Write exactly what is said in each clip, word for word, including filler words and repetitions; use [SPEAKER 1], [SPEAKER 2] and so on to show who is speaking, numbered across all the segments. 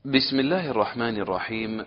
[SPEAKER 1] بسم الله الرحمن الرحيم.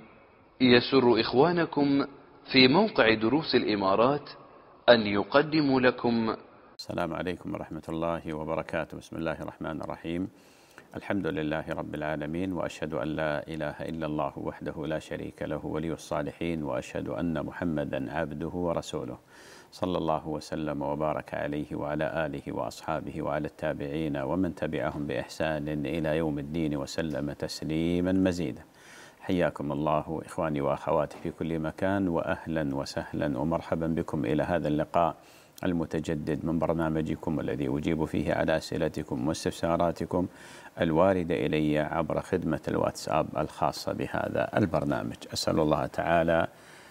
[SPEAKER 1] يسر إخوانكم في موقع دروس الإمارات أن يقدموا لكم.
[SPEAKER 2] السلام عليكم ورحمة الله وبركاته. بسم الله الرحمن الرحيم. الحمد لله رب العالمين، وأشهد أن لا إله إلا الله وحده لا شريك له ولي الصالحين، وأشهد أن محمدا عبده ورسوله، صلى الله وسلم وبارك عليه وعلى آله وأصحابه وعلى التابعين ومن تبعهم بإحسان إلى يوم الدين وسلم تسليما مزيدا. حياكم الله إخواني وأخواتي في كل مكان، وأهلا وسهلا ومرحبا بكم إلى هذا اللقاء المتجدد من برنامجكم الذي أجيب فيه على أسئلتكم واستفساراتكم الواردة إلي عبر خدمة الواتساب الخاصة بهذا البرنامج. أسأل الله تعالى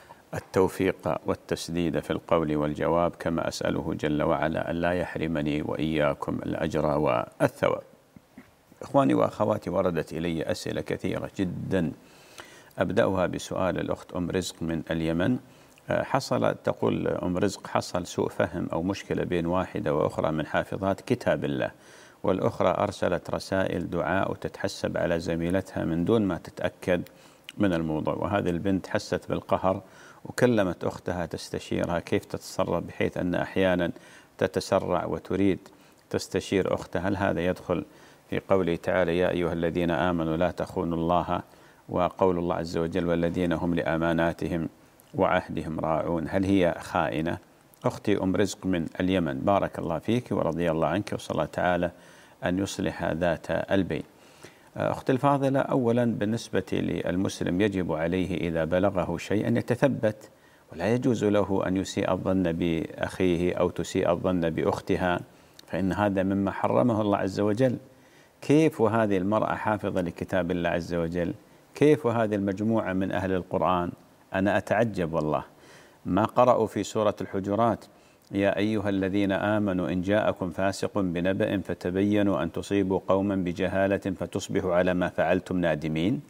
[SPEAKER 2] التوفيق والتسديد في القول والجواب، كما أسأله جل وعلا أن لا يحرمني وإياكم الأجر والثواب. إخواني وأخواتي، وردت إلي أسئلة كثيرة جدا، أبدأها بسؤال الأخت أم رزق من اليمن. حصل، تقول أم رزق، حصل سوء فهم أو مشكلة بين واحدة وأخرى من حافظات كتاب الله، والأخرى أرسلت رسائل دعاء وتتحسب على زميلتها من دون ما تتأكد من الموضوع، وهذه البنت حست بالقهر وكلمت أختها تستشيرها كيف تتصرف، بحيث أن أحيانا تتسرع وتريد تستشير أختها. هل هذا يدخل في قوله تعالى يا أيها الذين آمنوا لا تخونوا الله، وقول الله عز وجل والذين هم لأماناتهم وعهدهم راعون؟ هل هي خائنة؟ أختي أم رزق من اليمن، بارك الله فيك ورضي الله عنك، وصلى الله تعالى أن يصلح ذات البين. أختي الفاضلة، أولا بالنسبة للمسلم يجب عليه إذا بلغه شيء أن يتثبت، ولا يجوز له أن يسيء الظن بأخيه أو تسيء الظن بأختها، فإن هذا مما حرمه الله عز وجل. كيف وهذه المرأة حافظة لكتاب الله عز وجل؟ كيف وهذه المجموعة من أهل القرآن؟ أنا أتعجب والله. ما قرأوا في سورة الحجرات يا أيها الذين آمنوا إن جاءكم فاسق بنبأ فتبينوا أن تصيبوا قوما بجهالة فتصبحوا على ما فعلتم نادمين؟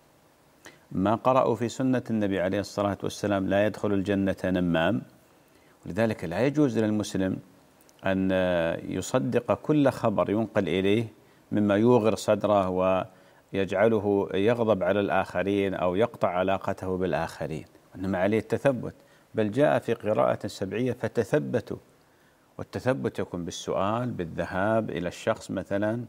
[SPEAKER 2] ما قرأوا في سنة النبي عليه الصلاة والسلام لا يدخل الجنة نمام؟ ولذلك لا يجوز للمسلم أن يصدق كل خبر ينقل إليه مما يوغر صدره ويجعله يغضب على الآخرين أو يقطع علاقته بالآخرين، إنما عليه التثبت. بل جاء في قراءة سبعية فتثبتوا، والتثبت يكون بالسؤال، بالذهاب إلى الشخص مثلا،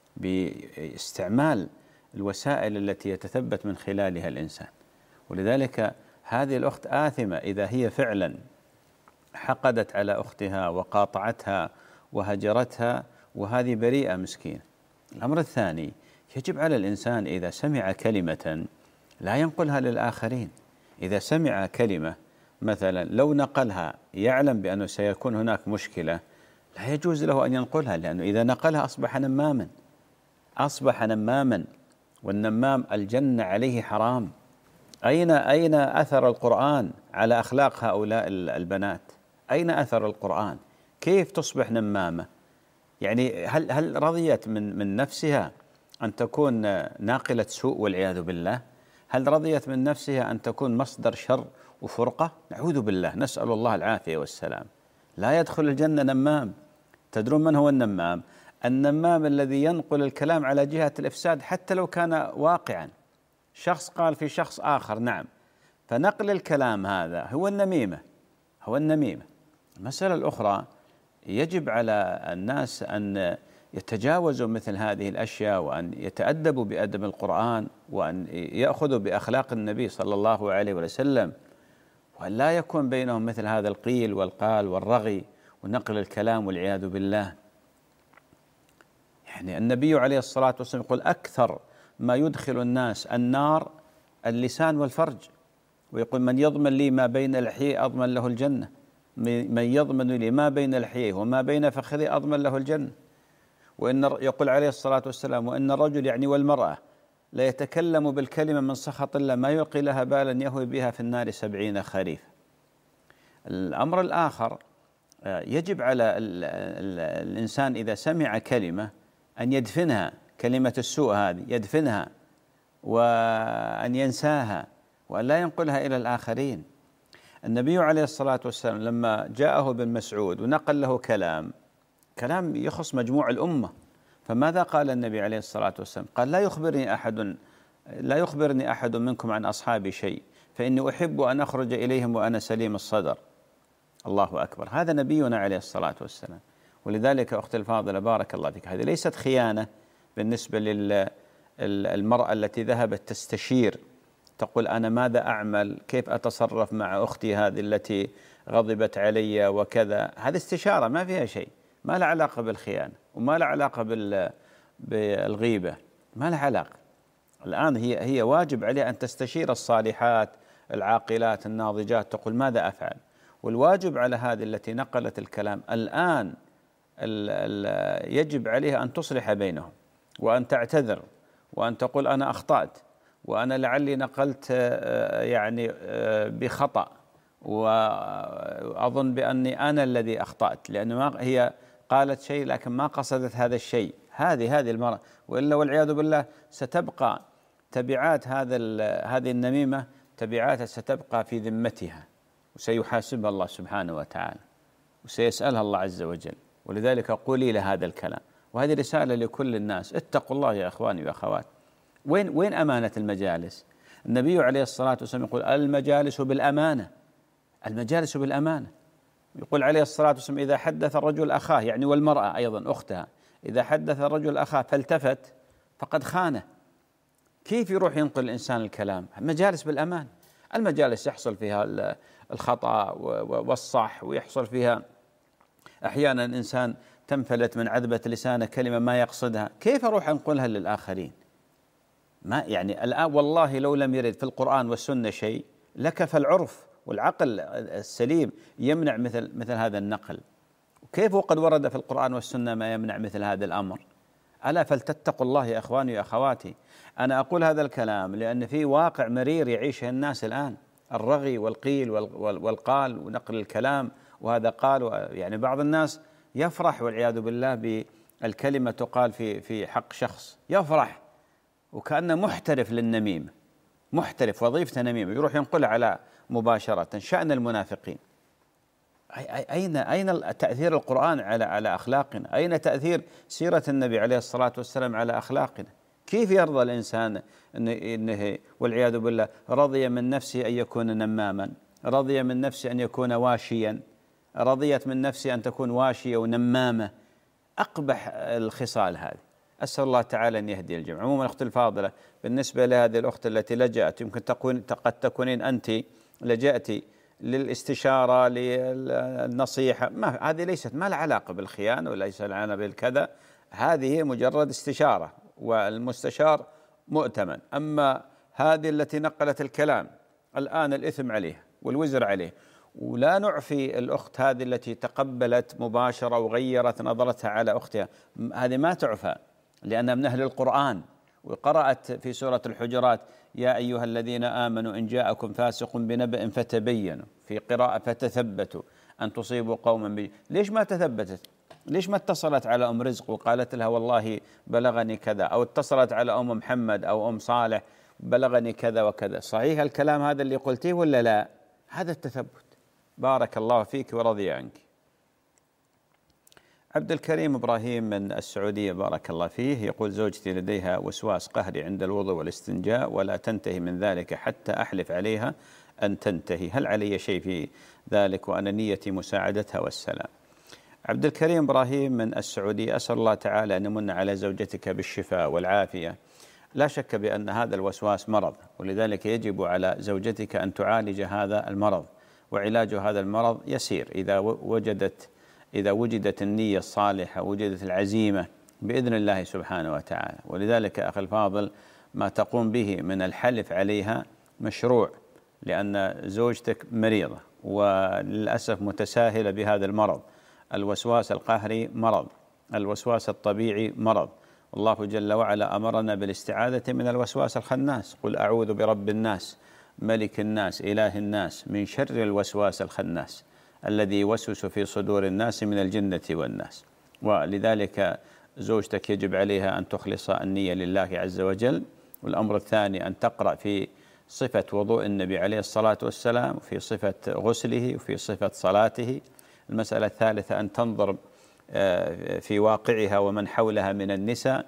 [SPEAKER 2] باستعمال الوسائل التي يتثبت من خلالها الإنسان. ولذلك هذه الأخت آثمة إذا هي فعلا حقدت على أختها وقاطعتها وهجرتها، وهذه بريئة مسكينة. الأمر الثاني، يجب على الإنسان إذا سمع كلمة لا ينقلها للآخرين. إذا سمع كلمة مثلا لو نقلها يعلم بأنه سيكون هناك مشكلة، لا يجوز له أن ينقلها، لأنه إذا نقلها أصبح نماما، أصبح نماما، والنمام الجنة عليه حرام. أين أين أثر القرآن على أخلاق هؤلاء البنات؟ أين أثر القرآن؟ كيف تصبح نمامة؟ يعني هل هل رضيت من من نفسها أن تكون ناقلة سوء والعياذ بالله؟ هل رضيت من نفسها أن تكون مصدر شر وفرقة؟ نعوذ بالله، نسأل الله العافية والسلام. لا يدخل الجنة نمام. تدرون من هو النمام؟ النمام الذي ينقل الكلام على جهة الإفساد حتى لو كان واقعا. شخص قال في شخص آخر، نعم، فنقل الكلام هذا هو النميمة، هو النميمة. المسألة الأخرى، يجب على الناس أن يتجاوزوا مثل هذه الأشياء، وأن يتأدبوا بأدب القرآن، وأن يأخذوا بأخلاق النبي صلى الله عليه وسلم، وأن لا يكون بينهم مثل هذا القيل والقال والرغي ونقل الكلام والعياذ بالله. يعني النبي عليه الصلاة والسلام يقول أكثر ما يدخل الناس النار اللسان والفرج، ويقول من يضمن لي ما بين لحييه أضمن له الجنة، من يضمن لي ما بين لحييه وما بين فخذيه أضمن له الجنة. وإن يقول عليه الصلاة والسلام وإن الرجل يعني والمرأة لا يتكلم بالكلمة من سخط الله ما يلقي لها بالا يهوي بها في النار سبعين خريف. الأمر الآخر، يجب على الإنسان إذا سمع كلمة أن يدفنها، كلمة السوء هذه يدفنها وأن ينساها وأن لا ينقلها إلى الآخرين. النبي عليه الصلاة والسلام لما جاءه بن مسعود ونقل له كلام كلام يخص مجموع الأمة، فماذا قال النبي عليه الصلاة والسلام؟ قال لا يخبرني أحد لا يخبرني أحد منكم عن أصحابي شيء فإني أحب أن أخرج إليهم وأنا سليم الصدر. الله أكبر، هذا نبينا عليه الصلاة والسلام. ولذلك أختي الفاضلة بارك الله فيك، هذه ليست خيانة بالنسبة للمرأة التي ذهبت تستشير تقول أنا ماذا أعمل، كيف أتصرف مع أختي هذه التي غضبت علي وكذا. هذه استشارة ما فيها شيء، ما لها علاقة بالخيانة وما لها علاقة بالغيبة، ما لها علاقة. الآن هي هي واجب عليها أن تستشير الصالحات العاقلات الناضجات تقول ماذا أفعل. والواجب على هذه التي نقلت الكلام الآن ال ال يجب عليها أن تصلح بينهم وأن تعتذر وأن تقول أنا أخطأت وأنا لعلي نقلت يعني بخطأ وأظن بأني أنا الذي أخطأت، لأن ما هي قالت شيء لكن ما قصدت هذا الشيء. هذه هذه المرأة، وإلا والعياذ بالله ستبقى تبعات هذا هذه النميمة، تبعاتها ستبقى في ذمتها وسيحاسبها الله سبحانه وتعالى وسيسألها الله عز وجل. ولذلك قولي له هذا الكلام، وهذه رسالة لكل الناس، اتقوا الله يا إخواني وأخوات. وين وين أمانة المجالس؟ النبي عليه الصلاة والسلام يقول المجالس بالأمانة، المجالس بالأمانة. يقول عليه الصلاة والسلام إذا حدث الرجل أخاه، يعني والمرأة أيضا أختها، إذا حدث الرجل أخاه فالتفت فقد خانه. كيف يروح ينقل الإنسان الكلام؟ مجالس بالأمان. المجالس يحصل فيها الخطأ والصح، ويحصل فيها أحيانا إنسان تنفلت من عذبة لسانه كلمة ما يقصدها، كيف أروح أنقلها للآخرين؟ ما يعني الآن والله لو لم يرد في القرآن والسنة شيء لكفى العرف والعقل السليم يمنع مثل مثل هذا النقل. وكيف وقد ورد في القرآن والسنة ما يمنع مثل هذا الأمر؟ ألا فلتتقوا الله يا إخواني وأخواتي. أنا أقول هذا الكلام لأن في واقع مرير يعيشه الناس الآن، الرغي والقيل والقال ونقل الكلام، وهذا قال يعني بعض الناس يفرح والعياذ بالله بالكلمة تقال في في حق شخص، يفرح وكأنه محترف للنميمة، محترف وظيفته نميمة، يروح ينقل على مباشرة. شأن المنافقين. أين أين تأثير القرآن على على أخلاقنا؟ أين تأثير سيرة النبي عليه الصلاة والسلام على أخلاقنا؟ كيف يرضى الإنسان إنه والعياذ بالله رضي من نفسه أن يكون نماما، رضي من نفسه أن يكون واشيا، رضيت من نفسه أن تكون واشية ونمامة. أقبح الخصال هذه. أسأل الله تعالى أن يهدي الجميع. عموما أختي الفاضلة، بالنسبة لهذه الأخت التي لجأت، يمكن تكون قد تكونين أنت لجأتِ للاستشارة للنصيحة، ما هذه ليست ما لها علاقة بالخيانة وليس لها علاقة بالكذا، هذه مجرد استشارة والمستشار مؤتمن. أما هذه التي نقلت الكلام الآن الإثم عليه والوزر عليه. ولا نعفي الأخت هذه التي تقبلت مباشرة وغيرت نظرتها على أختها، هذه ما تعفى لأنها من أهل القرآن، وقرأت في سورة الحجرات يا أيها الذين آمنوا إن جاءكم فاسق بنبأ فتبينوا، في قراءة فتثبتوا أن تصيبوا قوما بي. ليش ما تثبتت؟ ليش ما اتصلت على أم رزق وقالت لها والله بلغني كذا، أو اتصلت على أم محمد أو أم صالح بلغني كذا وكذا؟ صحيح الكلام هذا اللي قلتيه ولا لا؟ هذا التثبت. بارك الله فيك ورضي عنك. عبد الكريم إبراهيم من السعودية بارك الله فيه يقول زوجتي لديها وسواس قهري عند الوضوء والاستنجاء ولا تنتهي من ذلك حتى أحلف عليها أن تنتهي، هل علي شيء في ذلك وأنا نيتي مساعدتها والسلام؟ عبد الكريم إبراهيم من السعودية، أسأل الله تعالى أن يمن على زوجتك بالشفاء والعافية. لا شك بأن هذا الوسواس مرض، ولذلك يجب على زوجتك أن تعالج هذا المرض، وعلاج هذا المرض يسير إذا وجدت إذا وجدت النية الصالحة، وجدت العزيمة بإذن الله سبحانه وتعالى. ولذلك أخي الفاضل ما تقوم به من الحلف عليها مشروع، لأن زوجتك مريضة وللأسف متساهلة بهذا المرض. الوسواس القهري مرض، الوسواس الطبيعي مرض. الله جل وعلا أمرنا بالاستعاذة من الوسواس الخناس، قل أعوذ برب الناس ملك الناس إله الناس من شر الوسواس الخناس الذي يوسوس في صدور الناس من الجنة والناس. ولذلك زوجتك يجب عليها أن تخلص النية لله عز وجل. والأمر الثاني أن تقرأ في صفة وضوء النبي عليه الصلاة والسلام، وفي صفة غسله، وفي صفة صلاته. المسألة الثالثة أن تنظر في واقعها ومن حولها من النساء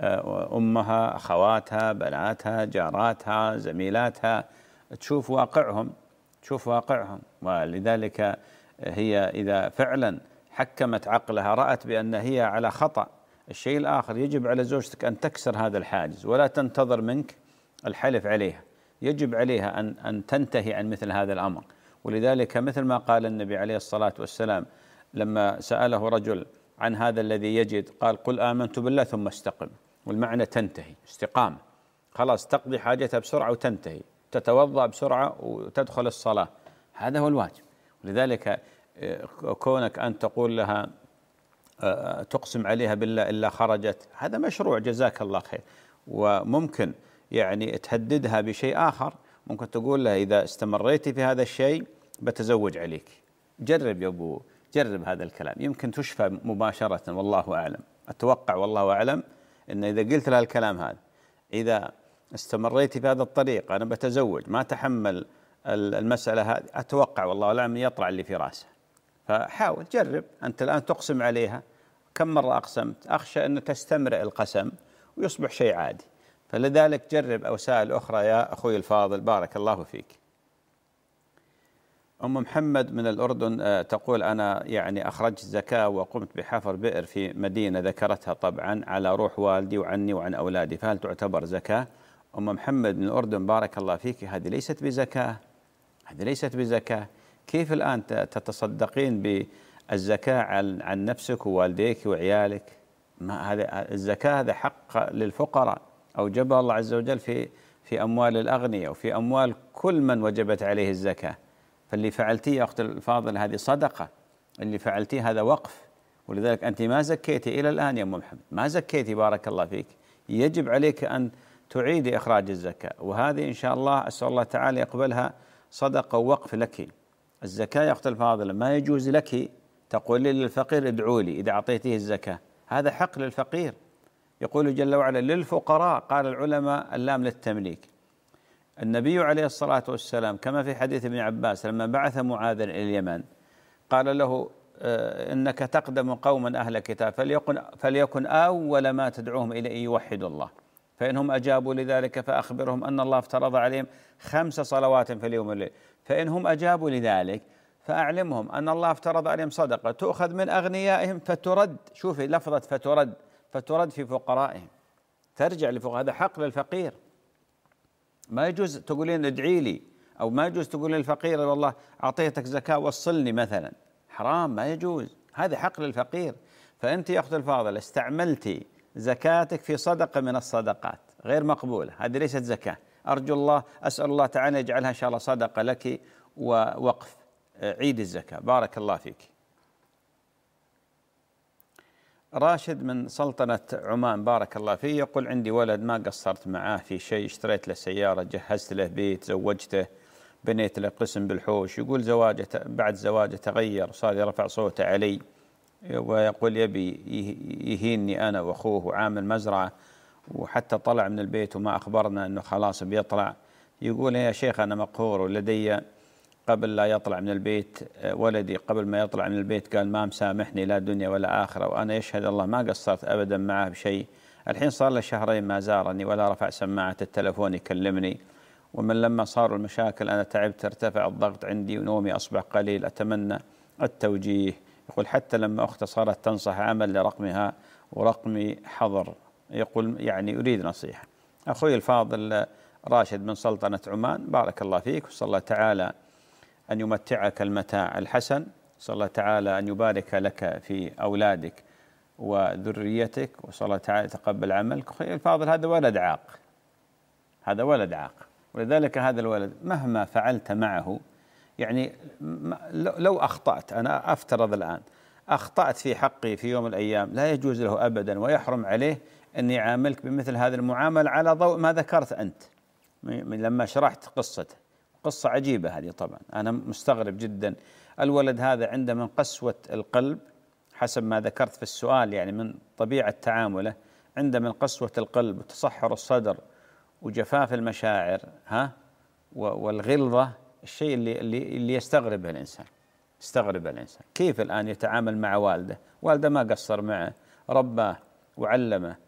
[SPEAKER 2] أمها، أخواتها، بناتها، جاراتها، زميلاتها، تشوف واقعهم تشوف واقعهم ولذلك هي إذا فعلا حكمت عقلها رأت بأن هي على خطأ. الشيء الآخر، يجب على زوجتك أن تكسر هذا الحاجز ولا تنتظر منك الحلف عليها، يجب عليها أن أن تنتهي عن مثل هذا الأمر. ولذلك مثل ما قال النبي عليه الصلاة والسلام لما سأله رجل عن هذا الذي يجد، قال: قل آمنت بالله ثم استقم. والمعنى تنتهي، استقامة، خلاص تقضي حاجتها بسرعة وتنتهي، تتوضأ بسرعة وتدخل الصلاة، هذا هو الواجب. ولذلك كونك أن تقول لها تقسم عليها بالله إلا خرجت، هذا مشروع، جزاك الله خير. وممكن يعني تهددها بشيء آخر، ممكن تقول لها إذا استمريتي في هذا الشيء بتزوج عليك، جرب يا أبو، جرب هذا الكلام، يمكن تشفى مباشرة، والله أعلم. أتوقع والله أعلم أن إذا قلت لها الكلام هذا، إذا استمريتي في هذا الطريق أنا بتزوج، ما تحمل المسألة هذه، أتوقع والله أعلم يطلع اللي في راسه. فحاول جرب، أنت الآن تقسم عليها، كم مرة أقسمت؟ أخشى أن تستمرئ القسم ويصبح شيء عادي. فلذلك جرب وسائل أخرى يا أخوي الفاضل، بارك الله فيك. أم محمد من الأردن تقول: أنا يعني أخرجت زكاة وقمت بحفر بئر في مدينة ذكرتها طبعا على روح والدي وعني وعن أولادي، فهل تعتبر زكاة؟ أم محمد من الأردن بارك الله فيك، هذه ليست بزكاة، هذه ليست بزكاة. كيف الآن تتصدقين بالزكاة عن عن نفسك ووالديك وعيالك؟ ما هذا الزكاة، هذا حق للفقراء أوجبها الله عز وجل في في أموال الأغنياء وفي أموال كل من وجبت عليه الزكاة. فاللي فعلتيه يا أختي الفاضل هذه صدقة، اللي فعلتيه هذا وقف. ولذلك أنت ما زكيتي إلى الآن يا أم محمد، ما زكيتي، بارك الله فيك. يجب عليك أن تعيدي إخراج الزكاة، وهذه إن شاء الله أسأل الله تعالى يقبلها صدقة ووقف لك. الزكاة يا أختي الفاضلة ما يجوز لك تقولي للفقير ادعوا لي إذا أعطيته الزكاة، هذا حق للفقير. يقول جل وعلا: للفقراء، قال العلماء اللام للتمليك. النبي عليه الصلاة والسلام كما في حديث ابن عباس لما بعث معاذا إلى اليمن قال له: إنك تقدم قوما أهل كتاب، فليكن, فليكن أول ما تدعوهم إليه يوحدوا الله، فإنهم أجابوا لذلك فأخبرهم أن الله افترض عليهم خمس صلوات في اليوم والليل، فإنهم أجابوا لذلك فأعلمهم أن الله افترض عليهم صدقة تؤخذ من أغنيائهم فترد، شوفي لفظة فترد، فترد في فقرائهم، ترجع لفقراء، هذا حق للفقير. ما يجوز تقولين ادعي لي، أو ما يجوز تقولين للفقير والله أعطيتك زكاة وصلني مثلا، حرام، ما يجوز، هذا حق للفقير. فأنت يا أخت الفاضل استعملتي زكاتك في صدقة من الصدقات غير مقبولة، هذه ليست زكاة. أرجو الله، أسأل الله تعالى يجعلها إن شاء الله صدقة لك ووقف. عيد الزكاة، بارك الله فيك. راشد من سلطنة عمان بارك الله فيه يقول: عندي ولد ما قصرت معاه في شيء، اشتريت له سيارة، جهزت له بيت، زوجته، بنيت له قسم بالحوش. يقول زواجه بعد زواجه تغير وصار يرفع صوته علي، ويقول يبي يهيني أنا وأخوه، وعامل مزرعة، وحتى طلع من البيت وما أخبرنا أنه خلاص بيطلع. يقول: يا شيخ أنا مقهور، ولدي قبل لا يطلع من البيت ولدي قبل ما يطلع من البيت قال ما مسامحني لا دنيا ولا آخرة، وأنا يشهد الله ما قصرت أبدا معه بشيء. الحين صار له شهرين ما زارني ولا رفع سماعة التلفون يكلمني، ومن لما صاروا المشاكل أنا تعبت، ارتفع الضغط عندي ونومي أصبح قليل، أتمنى التوجيه. يقول حتى لما أخته صارت تنصح عمل لرقمها ورقمي حظر، يقول يعني أريد نصيحة. أخوي الفاضل راشد من سلطنة عمان بارك الله فيك، وصلى الله تعالى أن يمتعك المتاع الحسن، صلى الله تعالى أن يبارك لك في أولادك وذريتك، وصلى الله تعالى يتقبل عملك. أخوي الفاضل هذا ولد عاق، هذا ولد عاق، ولذلك هذا الولد مهما فعلت معه، يعني لو أخطأت، أنا أفترض الآن أخطأت في حقي في يوم من الأيام، لا يجوز له أبدا ويحرم عليه أن يعاملك بمثل هذه المعاملة على ضوء ما ذكرت أنت لما شرحت قصته. قصة عجيبة هذه طبعا، أنا مستغرب جدا. الولد هذا عنده من قسوة القلب حسب ما ذكرت في السؤال، يعني من طبيعة تعامله عنده من قسوة القلب وتصحر الصدر وجفاف المشاعر ها والغلظة، الشيء اللي اللي اللي يستغربه الإنسان، يستغرب الإنسان كيف الآن يتعامل مع والده، والده ما قصر معه، رباه وعلمه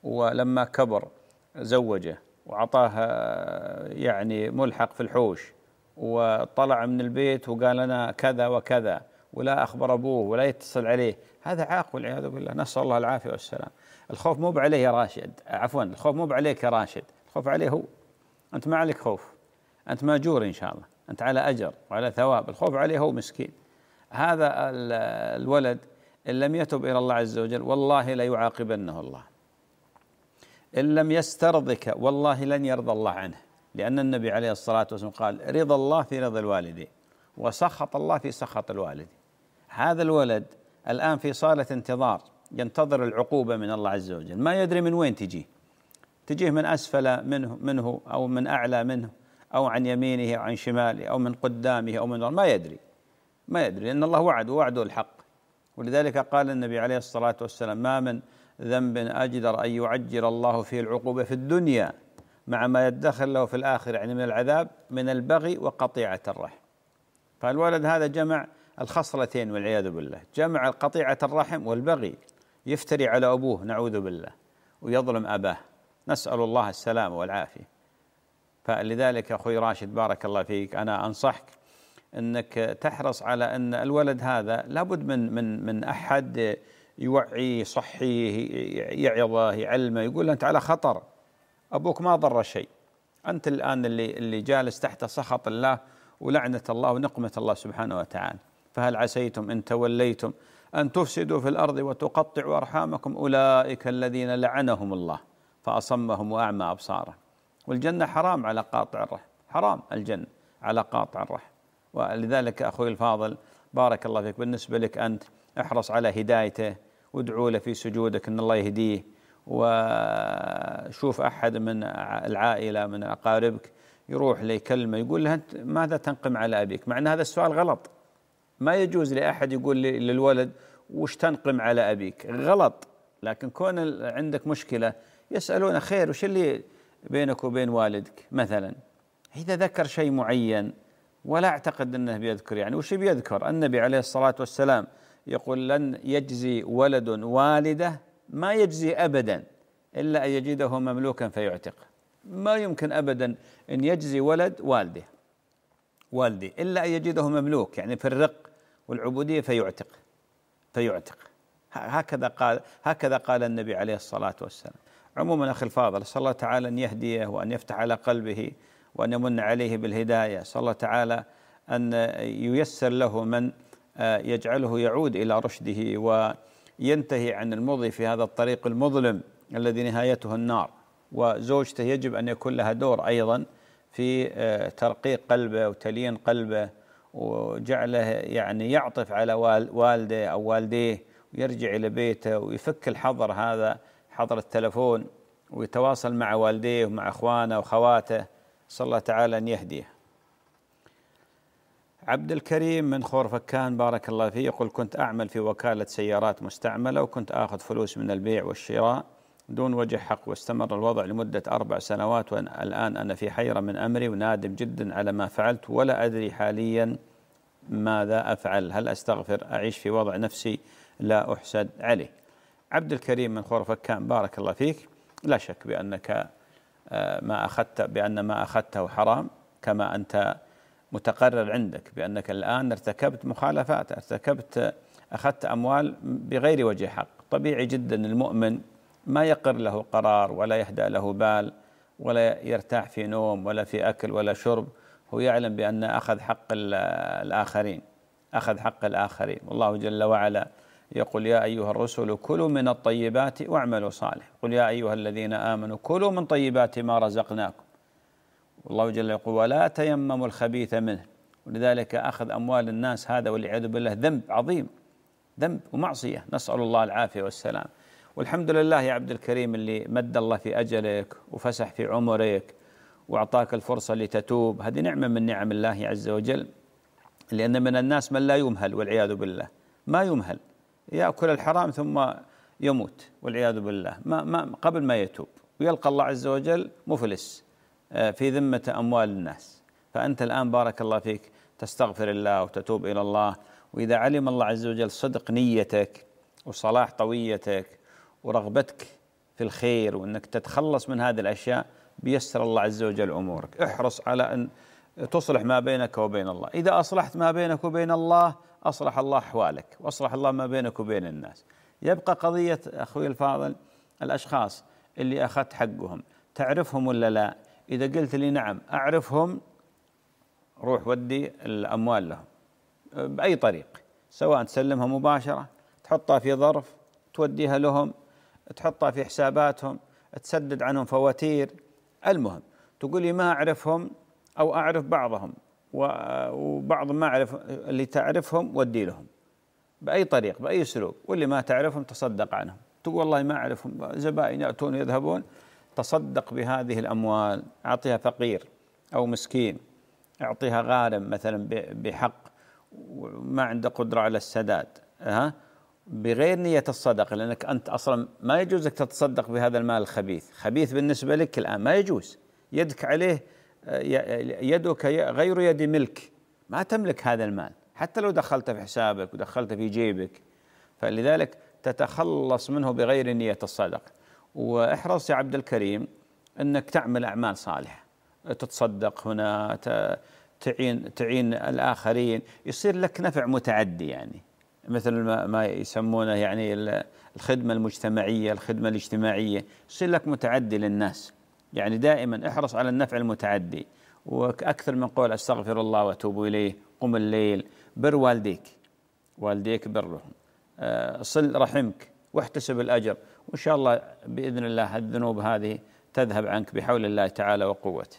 [SPEAKER 2] ولما كبر زوجه وعطاه يعني ملحق في الحوش، وطلع من البيت وقال أنا كذا وكذا، ولا أخبر أبوه ولا يتصل عليه، هذا عاق والعياذ بالله، نسأل الله العافية والسلام. الخوف مو بعليه يا راشد، عفوا الخوف مو بعليك يا راشد، الخوف عليه هو. أنت ما عليك خوف، أنت ماجور إن شاء الله، أنت على أجر وعلى ثواب، الخوف عليه هو مسكين. هذا الولد إن لم يتب إلى الله عز وجل والله لا يعاقبنه الله، إن لم يسترضك والله لن يرضى الله عنه، لأن النبي عليه الصلاة والسلام قال رضا الله في رضا الوالدين وسخط الله في سخط الوالدين. هذا الولد الآن في صالة انتظار، ينتظر العقوبة من الله عز وجل، ما يدري من وين تجيه، تجيه من أسفل منه منه أو من أعلى منه أو عن يمينه أو عن شماله أو من قدامه أو من ورائه، ما يدري ما يدري لأن الله وعد ووعده الحق. ولذلك قال النبي عليه الصلاة والسلام ما من ذنب أجدر أن يعجل الله فيه العقوبة في الدنيا مع ما يدخر له في الآخرة، يعني من العذاب، من البغي وقطيعة الرحم. فالولد هذا جمع الخصلتين والعياذ بالله، جمع قطيعة الرحم والبغي، يفتري على أبوه نعوذ بالله ويظلم أباه، نسأل الله السلامة والعافية. فلذلك أخوي راشد بارك الله فيك، أنا أنصحك أنك تحرص على أن الولد هذا لابد من من من أحد يوعي صحيه، يعظه، يعلمه، يقول أنت على خطر، أبوك ما ضر شيء، أنت الآن اللي اللي جالس تحت سخط الله ولعنة الله ونقمة الله سبحانه وتعالى. فهل عسيتم إن توليتم أن تفسدوا في الأرض وتقطعوا أرحامكم أولئك الذين لعنهم الله فأصمهم وأعمى أبصارهم. والجنة حرام على قاطع الرحم، حرام الجنة على قاطع الرحم. ولذلك أخوي الفاضل بارك الله فيك، بالنسبة لك أنت احرص على هدايته وادعو له في سجودك أن الله يهديه، وشوف أحد من العائلة من أقاربك يروح لي كلمة يقول له أنت ماذا تنقم على أبيك، مع أن هذا السؤال غلط، ما يجوز لأحد يقول للولد وش تنقم على أبيك، غلط. لكن كون عندك مشكلة يسألون خير وش اللي بينك وبين والدك مثلا، إذا ذكر شيء معين ولا أعتقد أنه بيذكر، يعني وش بيذكر؟ النبي عليه الصلاة والسلام يقول لن يجزي ولد والده ما يجزي أبدا إلا أن يجده مملوكا فيعتق. ما يمكن أبدا أن يجزي ولد والده والدي إلا أن يجده مملوك، يعني في الرق والعبودية فيعتق فيعتق هكذا قال هكذا قال النبي عليه الصلاة والسلام. عموما أخي الفاضل، صلى الله تعالى أن يهديه وأن يفتح على قلبه وأن يمن عليه بالهداية، صلى الله تعالى أن ييسر له من يجعله يعود إلى رشده وينتهي عن المضي في هذا الطريق المظلم الذي نهايته النار. وزوجته يجب أن يكون لها دور أيضا في ترقيق قلبه وتليين قلبه وجعله يعني يعطف على والده أو والديه ويرجع إلى بيته ويفك الحظر هذا، حظر التلفون، ويتواصل مع والديه ومع أخوانه وخواته، صلى الله تعالى أن يهديه. عبد الكريم من خور فكان بارك الله فيه يقول كنت أعمل في وكالة سيارات مستعملة وكنت آخذ فلوس من البيع والشراء دون وجه حق، واستمر الوضع لمدة أربع سنوات، والآن أنا في حيرة من أمري ونادم جدا على ما فعلت ولا أدري حاليا ماذا أفعل، هل أستغفر أعيش في وضع نفسي لا أحسد عليه. عبد الكريم من خور فكان بارك الله فيك، لا شك بأنك ما أخذت بأن ما أخذته حرام، كما أنت متقرر عندك بأنك الآن ارتكبت مخالفات، ارتكبت أخذت أموال بغير وجه حق. طبيعي جدا المؤمن ما يقر له قرار ولا يهدأ له بال ولا يرتاح في نوم ولا في أكل ولا شرب، هو يعلم بأن أخذ حق الآخرين أخذ حق الآخرين. والله جل وعلا يقول يا أيها الرسل كلوا من الطيبات واعملوا صالح، قل يا أيها الذين آمنوا كلوا من طيبات ما رزقناكم. والله جل يقول ولا تيمموا الخبيث منه. ولذلك أخذ أموال الناس هذا والعياذ بالله ذنب عظيم، ذنب ومعصية، نسأل الله العافية والسلام. والحمد لله يا عبد الكريم اللي مد الله في أجلك وفسح في عمرك وأعطاك الفرصة لتتوب، هذه نعمة من نعم الله عز وجل. لأن من الناس من لا يمهل والعياذ بالله، ما يمهل، يأكل الحرام ثم يموت والعياذ بالله ما ما قبل ما يتوب، ويلقى الله عز وجل مفلس في ذمة أموال الناس. فأنت الآن بارك الله فيك تستغفر الله وتتوب إلى الله، وإذا علم الله عز وجل صدق نيتك وصلاح طويتك ورغبتك في الخير وأنك تتخلص من هذه الأشياء بيسر الله عز وجل أمورك. احرص على أن تصلح ما بينك وبين الله. إذا أصلحت ما بينك وبين الله أصلح الله أحوالك وأصلح الله ما بينك وبين الناس. يبقى قضية أخوي الفاضل الأشخاص اللي أخذت حقهم، تعرفهم ولا لا؟ إذا قلت لي نعم أعرفهم، روح ودي الأموال لهم بأي طريق، سواء تسلمها مباشرة، تحطها في ظرف، توديها لهم، تحطها في حساباتهم، تسدد عنهم فواتير. المهم تقول لي ما أعرفهم أو أعرف بعضهم وبعض ما أعرف، اللي تعرفهم ودي لهم بأي طريق بأي أسلوب، واللي ما تعرفهم تصدق عنهم. تقول والله ما أعرفهم، زبائن يأتون يذهبون، تصدق بهذه الأموال، أعطيها فقير أو مسكين، أعطيها غارم مثلا بحق وما عنده قدرة على السداد، ها، بغير نية الصدقة، لأنك أنت أصلا ما يجوز لك تتصدق بهذا المال الخبيث. خبيث بالنسبة لك الآن ما يجوز، يدك عليه، يدك غير يد ملك، ما تملك هذا المال حتى لو دخلته في حسابك ودخلته في جيبك، فلذلك تتخلص منه بغير نية الصدقة. واحرص يا عبد الكريم أنك تعمل أعمال صالحة، تتصدق هنا، تعين تعين الآخرين، يصير لك نفع متعدي، يعني مثل ما يسمونه يعني الخدمة المجتمعية، الخدمة الاجتماعية، يصير لك متعدي للناس. يعني دائما احرص على النفع المتعدي، وأكثر من قول أستغفر الله وأتوب إليه، قم الليل، بر والديك، والديك برهم، صل رحمك واحتسب الأجر، وإن شاء الله بإذن الله الذنوب هذه تذهب عنك بحول الله تعالى وقوته.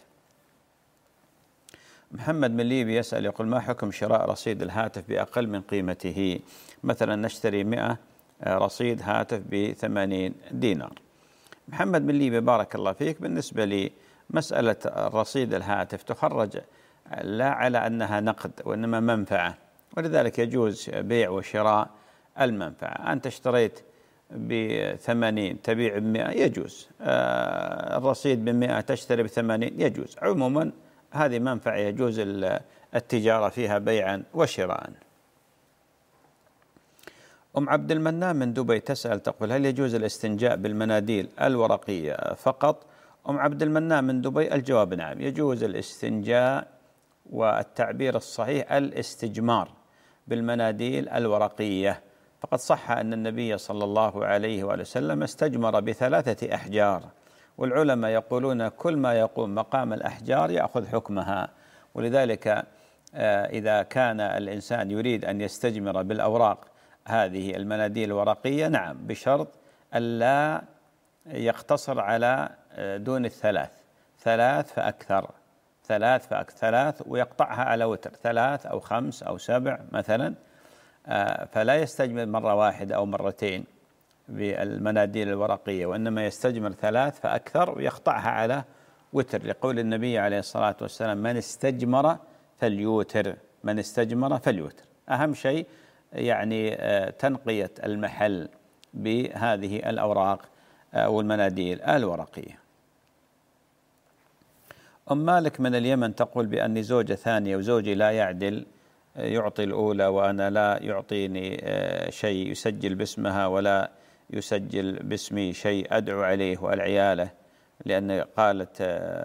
[SPEAKER 2] محمد من ليبيا يسأل يقول ما حكم شراء رصيد الهاتف بأقل من قيمته؟ مثلا نشتري مئة رصيد هاتف بثمانين دينار. محمد من ليبيا بارك الله فيك، بالنسبة لي مسألة رصيد الهاتف تخرج لا على أنها نقد وإنما منفعة، ولذلك يجوز بيع وشراء المنفعة. أنت اشتريت بثمانين تبيع بمئة يجوز، الرصيد بمئة تشتري بثمانين يجوز. عموما هذه منفعة يجوز التجارة فيها بيعا وشراء. أم عبد المنان من دبي تسأل تقول هل يجوز الاستنجاء بالمناديل الورقية فقط؟ أم عبد المنان من دبي الجواب نعم، يجوز الاستنجاء، والتعبير الصحيح الاستجمار بالمناديل الورقية. فقد صح أن النبي صلى الله عليه وآله وسلم استجمر بثلاثة أحجار، والعلماء يقولون كل ما يقوم مقام الأحجار يأخذ حكمها. ولذلك إذا كان الإنسان يريد أن يستجمر بالأوراق هذه المناديل الورقية نعم، بشرط ألا يقتصر على دون الثلاث، ثلاث فأكثر، ثلاث فأكثر، ثلاث ويقطعها على وتر، ثلاث أو خمس أو سبع مثلا، فلا يستجمر مرة واحدة أو مرتين بالمناديل الورقية، وإنما يستجمر ثلاث فأكثر ويقطعها على وتر، لقول النبي عليه الصلاة والسلام من استجمر فليوتر، من استجمر فليوتر. أهم شيء يعني تنقية المحل بهذه الأوراق والمناديل الورقية. أم مالك من اليمن تقول بأني زوجة ثانية وزوجي لا يعدل، يعطي الأولى وأنا لا يعطيني شيء، يسجل باسمها ولا يسجل باسمي شيء، أدعو عليه والعيالة، لأن قالت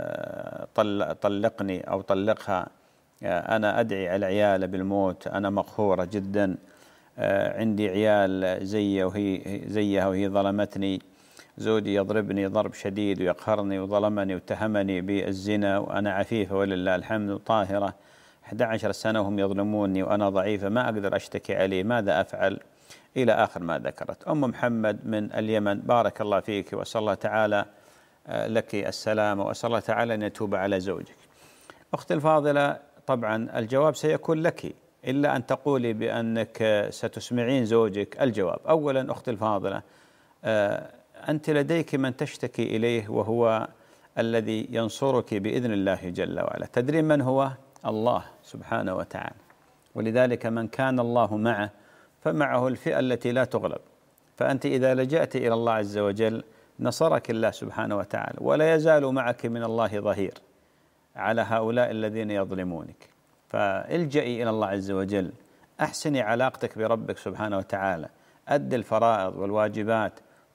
[SPEAKER 2] طلقني أو طلقها، أنا أدعي على العيالة بالموت، أنا مقهورة جدا، عندي عيال زي وهي زيها وهي ظلمتني، زوجي يضربني ضرب شديد ويقهرني وظلمني واتهمني بالزنا وأنا عفيفة ولله الحمد طاهرة، أحد عشر سنة وهم يظلموني وأنا ضعيفة ما أقدر أشتكي عليه، ماذا أفعل؟ إلى آخر ما ذكرت. أم محمد من اليمن بارك الله فيك، وأسأل الله تعالى لك السلامة، وأسأل الله تعالى أن يتوب على زوجك. أختي الفاضلة طبعا الجواب سيكون لك، إلا أن تقولي بأنك ستسمعين زوجك الجواب. أولا أختي الفاضلة، أنت لديك من تشتكي إليه وهو الذي ينصرك بإذن الله جل وعلا. تدري من هو؟ الله سبحانه وتعالى، ولذلك من كان الله معه فمعه الفئة التي لا تغلب. فأنت إذا لجأت إلى الله عز وجل نصرك الله سبحانه وتعالى، ولا يزال معك من الله ظهير على هؤلاء الذين يظلمونك. فالجئي إلى الله عز وجل، أحسني علاقتك بربك سبحانه وتعالى، أد الفرائض والواجبات،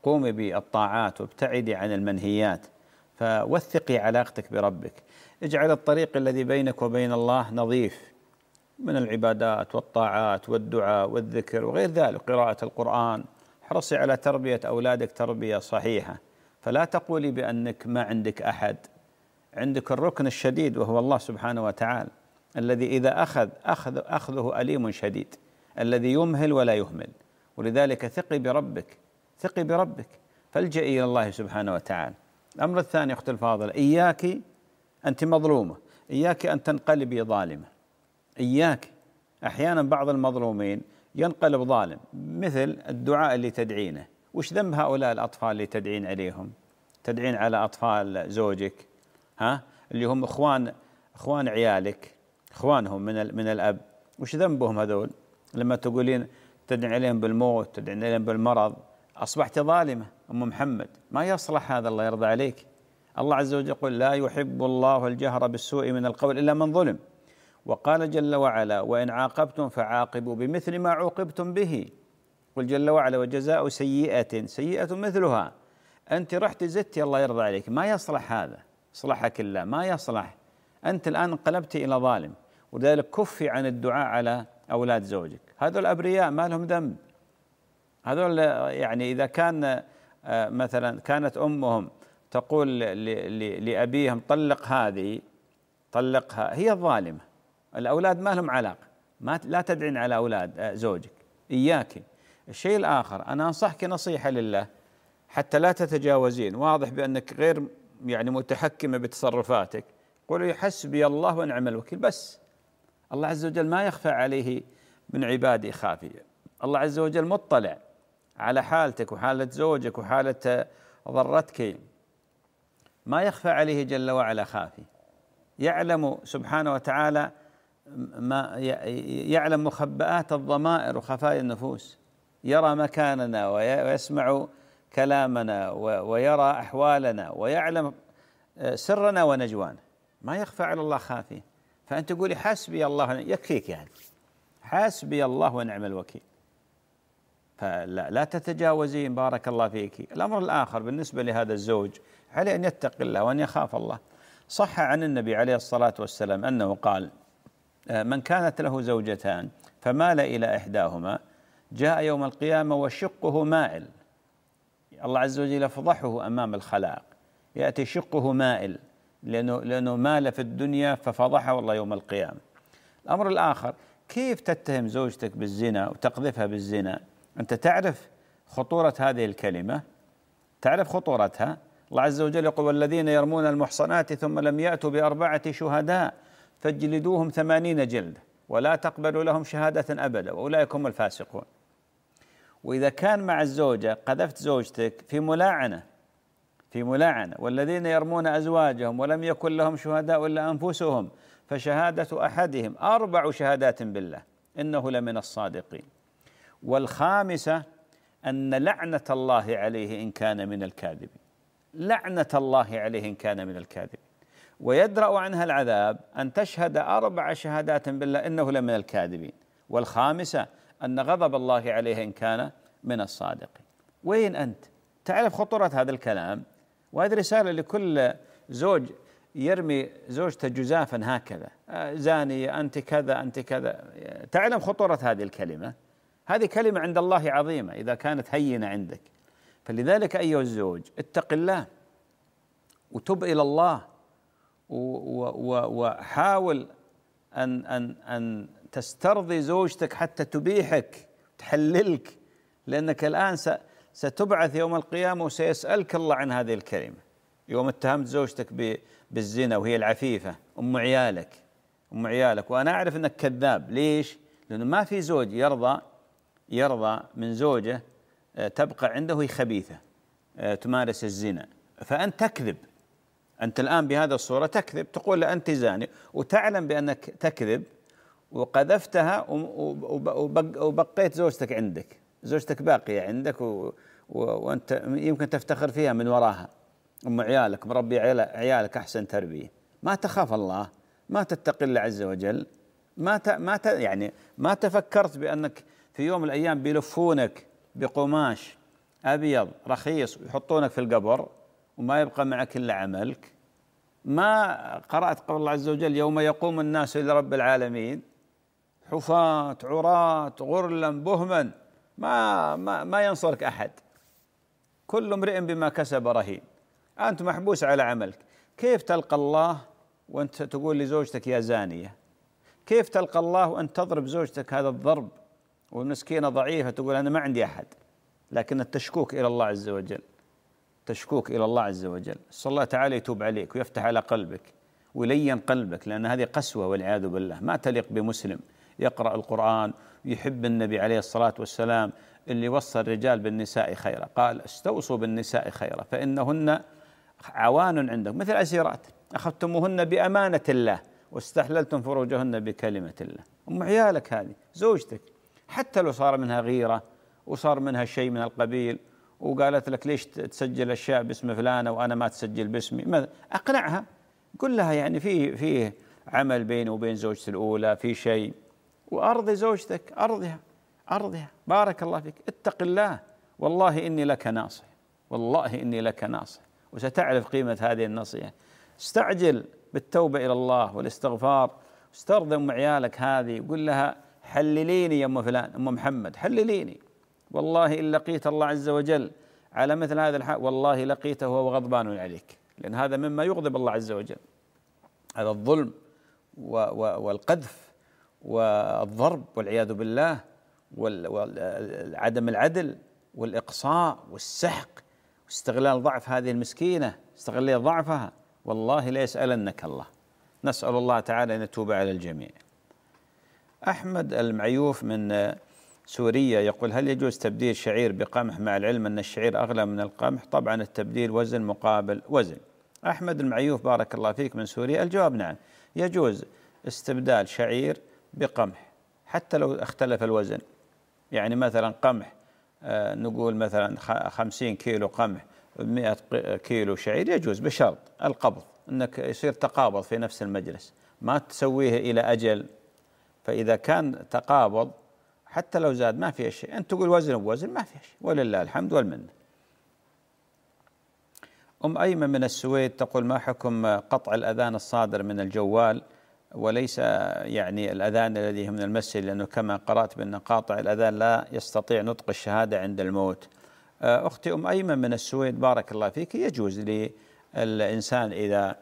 [SPEAKER 2] قومي بالطاعات وابتعدي عن المنهيات، فوثقي علاقتك بربك. اجعل الطريق الذي بينك وبين الله نظيف من العبادات والطاعات والدعاء والذكر وغير ذلك، قراءة القرآن. احرصي على تربية أولادك تربية صحيحة، فلا تقولي بأنك ما عندك أحد، عندك الركن الشديد وهو الله سبحانه وتعالى، الذي إذا أخذ أخذ أخذه أليم شديد، الذي يمهل ولا يهمل. ولذلك ثقي بربك، ثقي بربك، فالجئي إلى الله سبحانه وتعالى. الأمر الثاني أختي الفاضلة، إياك، أنت مظلومة، إياك أن تنقلبي ظالمة، إياك. أحيانا بعض المظلومين ينقلب ظالم، مثل الدعاء اللي تدعينه. وش ذنب هؤلاء الأطفال اللي تدعين عليهم؟ تدعين على أطفال زوجك، ها، اللي هم إخوان إخوان عيالك، إخوانهم من من الأب. وش ذنبهم هذول؟ لما تقولين تدعين عليهم بالموت، تدعين عليهم بالمرض، أصبحت ظالمة أم محمد. ما يصلح هذا، الله يرضى عليك. الله عز وجل يقول: لا يحب الله الجهر بالسوء من القول إلا من ظلم. وقال جل وعلا: وإن عاقبتم فعاقبوا بمثل ما عوقبتم به. قل جل وعلا: وجزاء سيئة سيئة مثلها. أنت رحت زدتي، الله يرضى عليك. ما يصلح هذا، يصلحك الله، ما يصلح. أنت الآن انقلبت إلى ظالم. ولذلك كفي عن الدعاء على أولاد زوجك، هذول أبرياء ما لهم ذنب. هذول يعني إذا كان مثلا كانت أمهم تقول لأبيهم: طلق هذه، طلقها، هي الظالمة. الأولاد ما لهم علاقة، ما لا تدعين على أولاد زوجك، إياك. الشيء الآخر، أنا أنصحك نصيحة لله حتى لا تتجاوزين، واضح بأنك غير يعني متحكمة بتصرفاتك، قولي: حسبي الله ونعم الوكيل. بس الله عز وجل ما يخفى عليه من عباده خافية. الله عز وجل مطلع على حالتك وحالة زوجك وحالة ضرتك، ما يخفى عليه جل وعلا خافي. يعلم سبحانه وتعالى ما يعلم مخبئات الضمائر وخفايا النفوس، يرى مكاننا ويسمع كلامنا ويرى أحوالنا ويعلم سرنا ونجوانا، ما يخفى على الله خافي. فأنت تقولي: حسبي الله، يكفيك يعني، حسبي الله ونعم الوكيل. فلا لا تتجاوزين، بارك الله فيك. الأمر الآخر بالنسبة لهذا الزوج، عليه أن يتقي الله وأن يخاف الله. صح عن النبي عليه الصلاة والسلام أنه قال: من كانت له زوجتان فمال إلى إحداهما جاء يوم القيامة وشقه مائل. الله عز وجل يفضحه أمام الخلائق، يأتي شقه مائل لأنه, لأنه مال في الدنيا ففضحه الله يوم القيامة. الأمر الآخر، كيف تتهم زوجتك بالزنا وتقذفها بالزنا؟ أنت تعرف خطورة هذه الكلمة، تعرف خطورتها. الله عز وجل يقول: والذين يرمون المحصنات ثم لم يأتوا بأربعة شهداء فاجلدوهم ثمانين جلدة ولا تقبلوا لهم شهادة أبدا وأولئك هم الفاسقون. وإذا كان مع الزوجة قذفت زوجتك في ملاعنة، في ملاعنة، والذين يرمون أزواجهم ولم يكن لهم شهداء إلا أنفسهم فشهادة أحدهم أربع شهادات بالله إنه لمن الصادقين. والخامسة أن لعنة الله عليه إن كان من الكاذبين، لعنة الله عليه إن كان من الكاذبين. ويدرأ عنها العذاب أن تشهد أربع شهادات بالله إنه لمن الكاذبين. والخامسة أن غضب الله عليه إن كان من الصادقين. وين أنت؟ تعرف خطورة هذا الكلام؟ وهذه رسالة لكل زوج يرمي زوجته جزافا هكذا: زانية، أنت كذا، أنت كذا. تعلم خطورة هذه الكلمة؟ هذه كلمة عند الله عظيمة إذا كانت هينة عندك. فلذلك أيها الزوج، اتق الله وتب إلى الله، وحاول أن أن أن تسترضي زوجتك حتى تبيحك تحللك، لأنك الآن ستبعث يوم القيامة وسيسألك الله عن هذه الكلمة. يوم اتهمت زوجتك بالزنا وهي العفيفة أم عيالك، أم عيالك، وأنا أعرف أنك كذاب. ليش؟ لأنه ما في زوج يرضى يرضى من زوجة تبقى عنده هي خبيثة تمارس الزنا، فأنت تكذب. أنت الآن بهذا الصورة تكذب، تقول لا أنت زاني وتعلم بأنك تكذب، وقذفتها وبقيت زوجتك عندك، زوجتك باقية عندك و... و... وأنت يمكن تفتخر فيها من وراها، أم عيالك، مربي عيالك أحسن تربية. ما تخاف الله، ما تتقي الله عز وجل، ما ت... ما ت... يعني ما تفكرت بأنك في يوم من الأيام بيلفونك بقماش أبيض رخيص ويحطونك في القبر وما يبقى معك إلا عملك. ما قرأت قول الله عز وجل يوم يقوم الناس لرب العالمين حفاة عراة غرلا بهما، ما, ما, ما ينصرك أحد، كل امرئ بما كسب رهين، أنت محبوس على عملك. كيف تلقى الله وأنت تقول لزوجتك يا زانية؟ كيف تلقى الله وأنت تضرب زوجتك هذا الضرب والمسكينة ضعيفة تقول أنا ما عندي أحد؟ لكن التشكوك إلى الله عز وجل، تشكوك إلى الله عز وجل. صلى الله تعالى يتوب عليك ويفتح على قلبك ويلين قلبك، لأن هذه قسوة والعياذ بالله ما تليق بمسلم يقرأ القرآن ويحب النبي عليه الصلاة والسلام اللي وصى الرجال بالنساء خيرا، قال استوصوا بالنساء خيرا فإنهن عوان عندكم مثل أسيرات أخذتموهن بأمانة الله واستحللتم فروجهن بكلمة الله. أم عيالك هذه زوجتك، حتى لو صار منها غيرة وصار منها شيء من القبيل وقالت لك ليش تسجل أشياء باسم فلانة وأنا ما تسجل باسمي، أقنعها، قل لها يعني في فيه عمل بيني وبين زوجتي الأولى في شيء، وأرضي زوجتك، أرضها أرضها بارك الله فيك، اتق الله، والله إني لك ناصح، والله إني لك ناصح، وستعرف قيمة هذه النصيحة. استعجل بالتوبة إلى الله والاستغفار، استرضي أم عيالك هذه وقل لها حلليني يا أم فلان، أم محمد حلليني، والله إن لقيت الله عز وجل على مثل هذا الحال والله لقيته وهو غضبان عليك، لأن هذا مما يغضب الله عز وجل، هذا الظلم والقذف والضرب والعياذ بالله وعدم العدل والإقصاء والسحق واستغلال ضعف هذه المسكينة، استغلال ضعفها، والله لا يسألنك الله. نسأل الله تعالى أن يتوب على الجميع. أحمد المعيوف من سوريا يقول هل يجوز تبديل شعير بقمح مع العلم أن الشعير أغلى من القمح؟ طبعا التبديل وزن مقابل وزن. أحمد المعيوف بارك الله فيك من سوريا، الجواب نعم، يجوز استبدال شعير بقمح حتى لو اختلف الوزن. يعني مثلا قمح آه نقول مثلا خمسين كيلو قمح مئة كيلو شعير، يجوز بشرط القبض، أنك يصير تقابض في نفس المجلس، ما تسويه إلى أجل. فإذا كان تقابض حتى لو زاد ما فيه شيء، أنت تقول وزن بوزن ما فيه شيء، ولله الحمد والمنة. أم أيمن من السويد تقول ما حكم قطع الأذان الصادر من الجوال وليس يعني الأذان الذي من المسجد، لأنه كما قرأت بأن قاطع الأذان لا يستطيع نطق الشهادة عند الموت. أختي أم أيمن من السويد بارك الله فيك، يجوز للإنسان إذا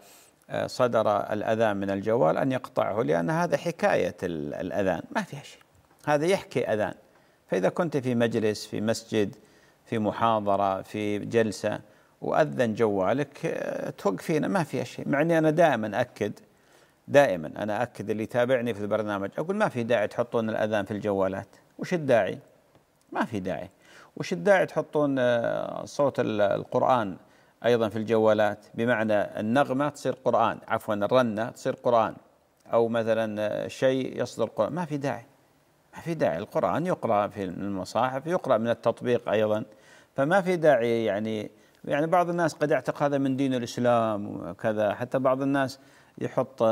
[SPEAKER 2] صدر الأذان من الجوال أن يقطعه، لأن هذا حكاية الأذان ما فيها شيء، هذا يحكي أذان. فإذا كنت في مجلس في مسجد في محاضرة في جلسة وأذن جوالك توقفين ما فيها شيء، مع أني أنا دائما أكد دائما أنا أكد اللي يتابعني في البرنامج أقول ما في داعي تحطون الأذان في الجوالات، وش الداعي؟ ما في داعي. وش الداعي تحطون صوت القرآن أيضا في الجوالات، بمعنى النغمة تصير قرآن، عفوا الرنة تصير قرآن، أو مثلا شيء يصدر قرآن، ما في داعي، ما في داعي. القرآن يقرأ في المصاحف، يقرأ من التطبيق أيضا، فما في داعي. يعني يعني بعض الناس قد يعتقد هذا من دين الإسلام وكذا، حتى بعض الناس يحط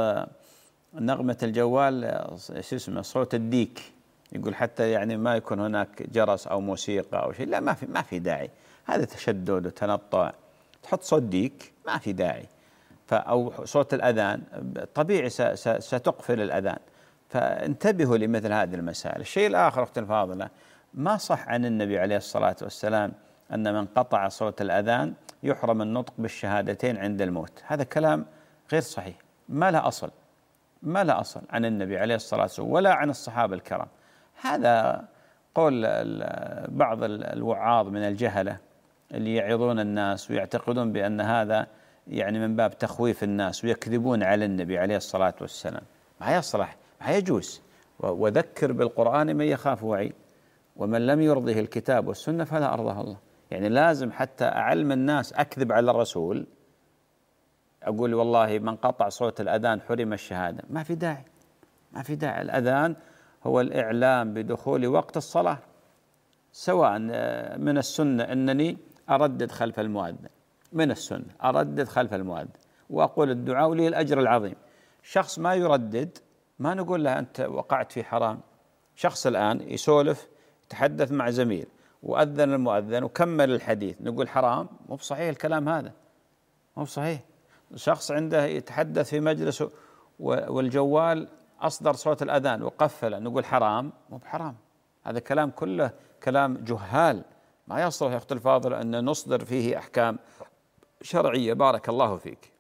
[SPEAKER 2] نغمة الجوال شو اسمه صوت الديك، يقول حتى يعني ما يكون هناك جرس أو موسيقى أو شيء، لا ما في ما في داعي، هذا تشدد وتنطع. تحط صوت ديك ما في داعي، أو صوت الأذان طبيعي ستقفل الأذان. فانتبهوا لمثل هذه المسائل. الشيء الآخر أختي الفاضلة، ما صح عن النبي عليه الصلاة والسلام أن من قطع صوت الأذان يحرم النطق بالشهادتين عند الموت، هذا كلام غير صحيح، ما له أصل، ما له أصل عن النبي عليه الصلاة والسلام ولا عن الصحابة الكرام. هذا قول بعض الوعاظ من الجهلة اللي يعظون الناس ويعتقدون بأن هذا يعني من باب تخويف الناس، ويكذبون على النبي عليه الصلاة والسلام. ما يصلح، ما يجوز. وذكر بالقرآن من يخاف وعيد، ومن لم يرضه الكتاب والسنة فلا أرضه الله. يعني لازم حتى أعلم الناس أكذب على الرسول، أقول والله من قطع صوت الأذان حرم الشهادة، ما في داعي، ما في داعي. الأذان هو الإعلام بدخول وقت الصلاة، سواء من السنة أنني أردد خلف المؤذن، من السنة أردد خلف المؤذن وأقول الدعاء لي الأجر العظيم. شخص ما يردد ما نقول له أنت وقعت في حرام. شخص الآن يسولف يتحدث مع زميل وأذن المؤذن وكمل الحديث، نقول حرام؟ مو بصحيح الكلام هذا، مو بصحيح. شخص عنده يتحدث في مجلس والجوال أصدر صوت الأذان وقفل، نقول حرام؟ مو بحرام. هذا كلام كله كلام جهال، ما يصلح يا أخت الفاضل أن نصدر فيه أحكام شرعية. بارك الله فيك.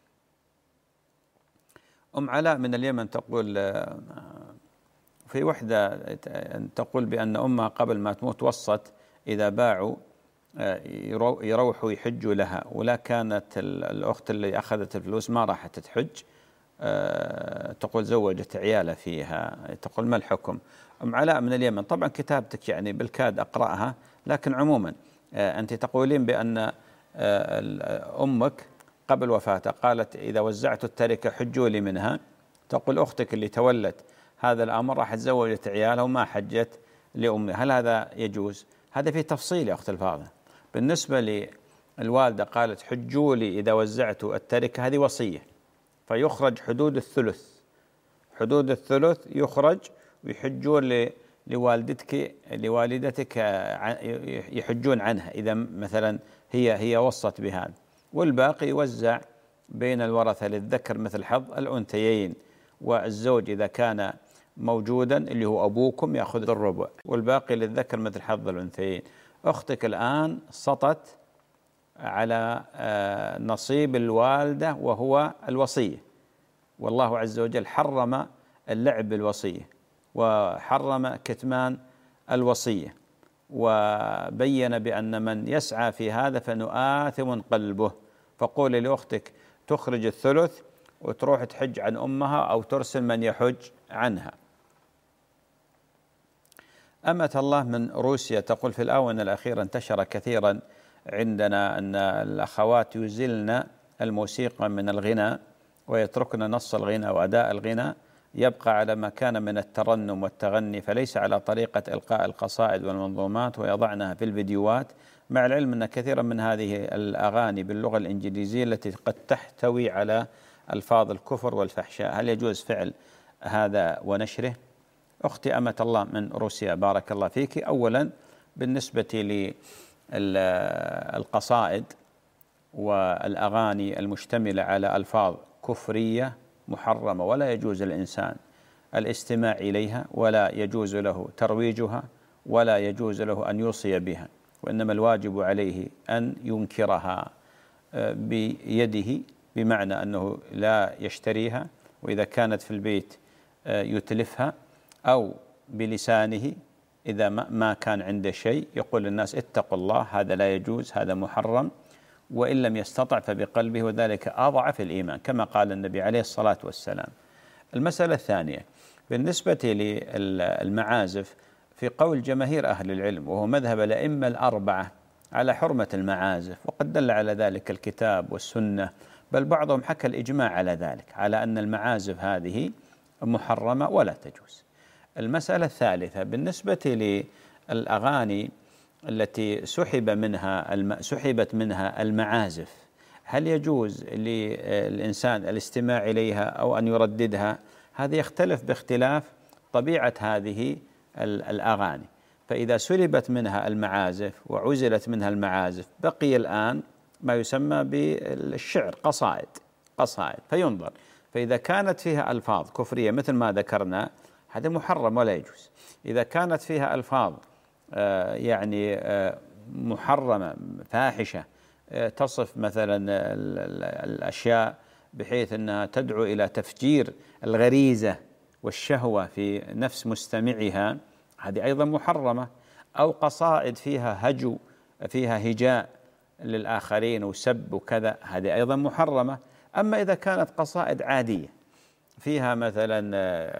[SPEAKER 2] أم علاء من اليمن تقول في وحدة تقول بأن أمها قبل ما تموت وصت إذا باعوا يروحوا يحجوا لها، ولا كانت الأخت اللي أخذت الفلوس ما راحت تحج، تقول زوجت عيالها فيها، تقول ما الحكم؟ أم علاء من اليمن، طبعا كتابتك يعني بالكاد أقرأها، لكن عموما أنت تقولين بأن أمك قبل وفاتها قالت إذا وزعت التركة حجوا لي منها، تقول أختك اللي تولت هذا الأمر راح تزوجت عيالها وما حجت لأمها، هل هذا يجوز؟ هذا فيه تفصيل يا أخت الفاضلة. بالنسبة للوالدة قالت حجوا لي إذا وزعت التركة، هذه وصية، فيخرج حدود الثلث، حدود الثلث يخرج ويحجون لوالدتك لوالدتك يحجون عنها إذا مثلا هي هي وصت بهذا، والباقي يوزع بين الورثة للذكر مثل حظ الأنثيين، والزوج إذا كان موجودا اللي هو أبوكم يأخذ الربع، والباقي للذكر مثل حظ الأنثيين. أختك الآن سطت على نصيب الوالدة وهو الوصية، والله عز وجل حرم اللعب بالوصية وحرم كتمان الوصية، وبين بأن من يسعى في هذا فنؤاثم قلبه. فقولي لأختك تخرج الثلث وتروح تحج عن أمها أو ترسل من يحج عنها. أمة الله من روسيا تقول في الآونة الأخيرة انتشر كثيرا عندنا أن الأخوات يزلن الموسيقى من الغناء ويتركن نص الغناء وأداء الغناء، يبقى على ما كان من الترنم والتغني، فليس على طريقة إلقاء القصائد والمنظومات ويضعنها في الفيديوهات، مع العلم أن كثيرا من هذه الأغاني باللغة الإنجليزية التي قد تحتوي على ألفاظ الكفر والفحشاء، هل يجوز فعل هذا ونشره؟ أختي أمة الله من روسيا بارك الله فيك، أولا بالنسبة للقصائد والأغاني المشتملة على ألفاظ كفرية محرمة، ولا يجوز للإنسان الاستماع إليها، ولا يجوز له ترويجها، ولا يجوز له أن يوصي بها، وإنما الواجب عليه أن ينكرها بيده، بمعنى أنه لا يشتريها، وإذا كانت في البيت يتلفها، أو بلسانه إذا ما كان عنده شيء يقول للناس اتقوا الله، هذا لا يجوز، هذا محرم، وإن لم يستطع فبقلبه، وذلك أضعف الإيمان كما قال النبي عليه الصلاة والسلام. المسألة الثانية بالنسبة للمعازف، في قول جماهير أهل العلم وهو مذهب الأئمة الأربعة على حرمة المعازف، وقد دل على ذلك الكتاب والسنة، بل بعضهم حكى الإجماع على ذلك، على أن المعازف هذه محرمة ولا تجوز. المسألة الثالثة بالنسبة للأغاني التي سحب منها سحبت منها المعازف، هل يجوز للإنسان الاستماع إليها أو أن يرددها؟ هذا يختلف باختلاف طبيعة هذه الأغاني، فإذا سلبت منها المعازف وعزلت منها المعازف بقي الآن ما يسمى بالشعر، قصائد قصائد فينظر، فإذا كانت فيها ألفاظ كفرية مثل ما ذكرنا هذا محرم ولا يجوز. إذا كانت فيها ألفاظ يعني محرمة فاحشة تصف مثلا الأشياء بحيث أنها تدعو إلى تفجير الغريزة والشهوة في نفس مستمعها، هذه أيضا محرمة. أو قصائد فيها هجو، فيها هجاء للآخرين وسب وكذا، هذه أيضا محرمة. أما إذا كانت قصائد عادية فيها مثلا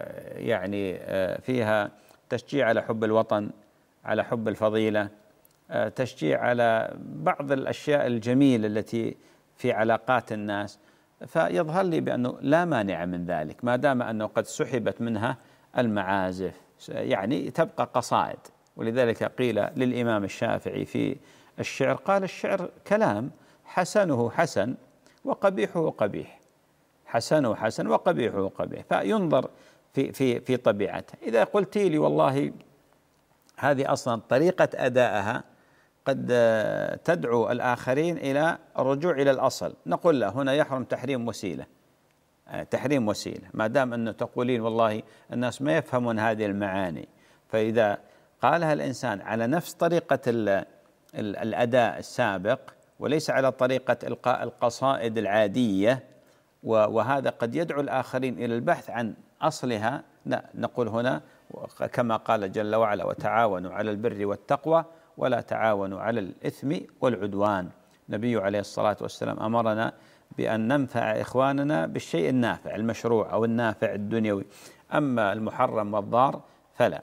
[SPEAKER 2] يعني فيها تشجيع على حب الوطن، على حب الفضيلة، تشجيع على بعض الأشياء الجميلة التي في علاقات الناس، فيظهر لي بأنه لا مانع من ذلك ما دام أنه قد سحبت منها المعازف، يعني تبقى قصائد. ولذلك قيل للإمام الشافعي في الشعر، قال الشعر كلام حسنه حسن وقبيحه قبيح، حسنه حسن وقبيحه قبيح، فينظر في في في طبيعته. إذا قلت لي والله هذه أصلا طريقة أدائها قد تدعو الآخرين إلى الرجوع إلى الأصل. نقول له هنا يحرم تحريم وسيلة، تحريم وسيلة، ما دام أنه تقولين والله الناس ما يفهمون هذه المعاني، فإذا قالها الإنسان على نفس طريقة الأداء السابق وليس على طريقة إلقاء القصائد العادية، وهذا قد يدعو الآخرين إلى البحث عن أصلها، لا، نقول هنا كما قال جل وعلا: وتعاونوا على البر والتقوى ولا تعاونوا على الإثم والعدوان. النبي عليه الصلاة والسلام أمرنا بأن ننفع إخواننا بالشيء النافع المشروع أو النافع الدنيوي، أما المحرم والضار فلا.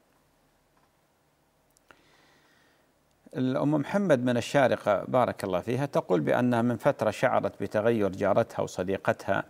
[SPEAKER 2] الأم محمد من الشارقة بارك الله فيها تقول بأنها من فترة شعرت بتغير جارتها وصديقتها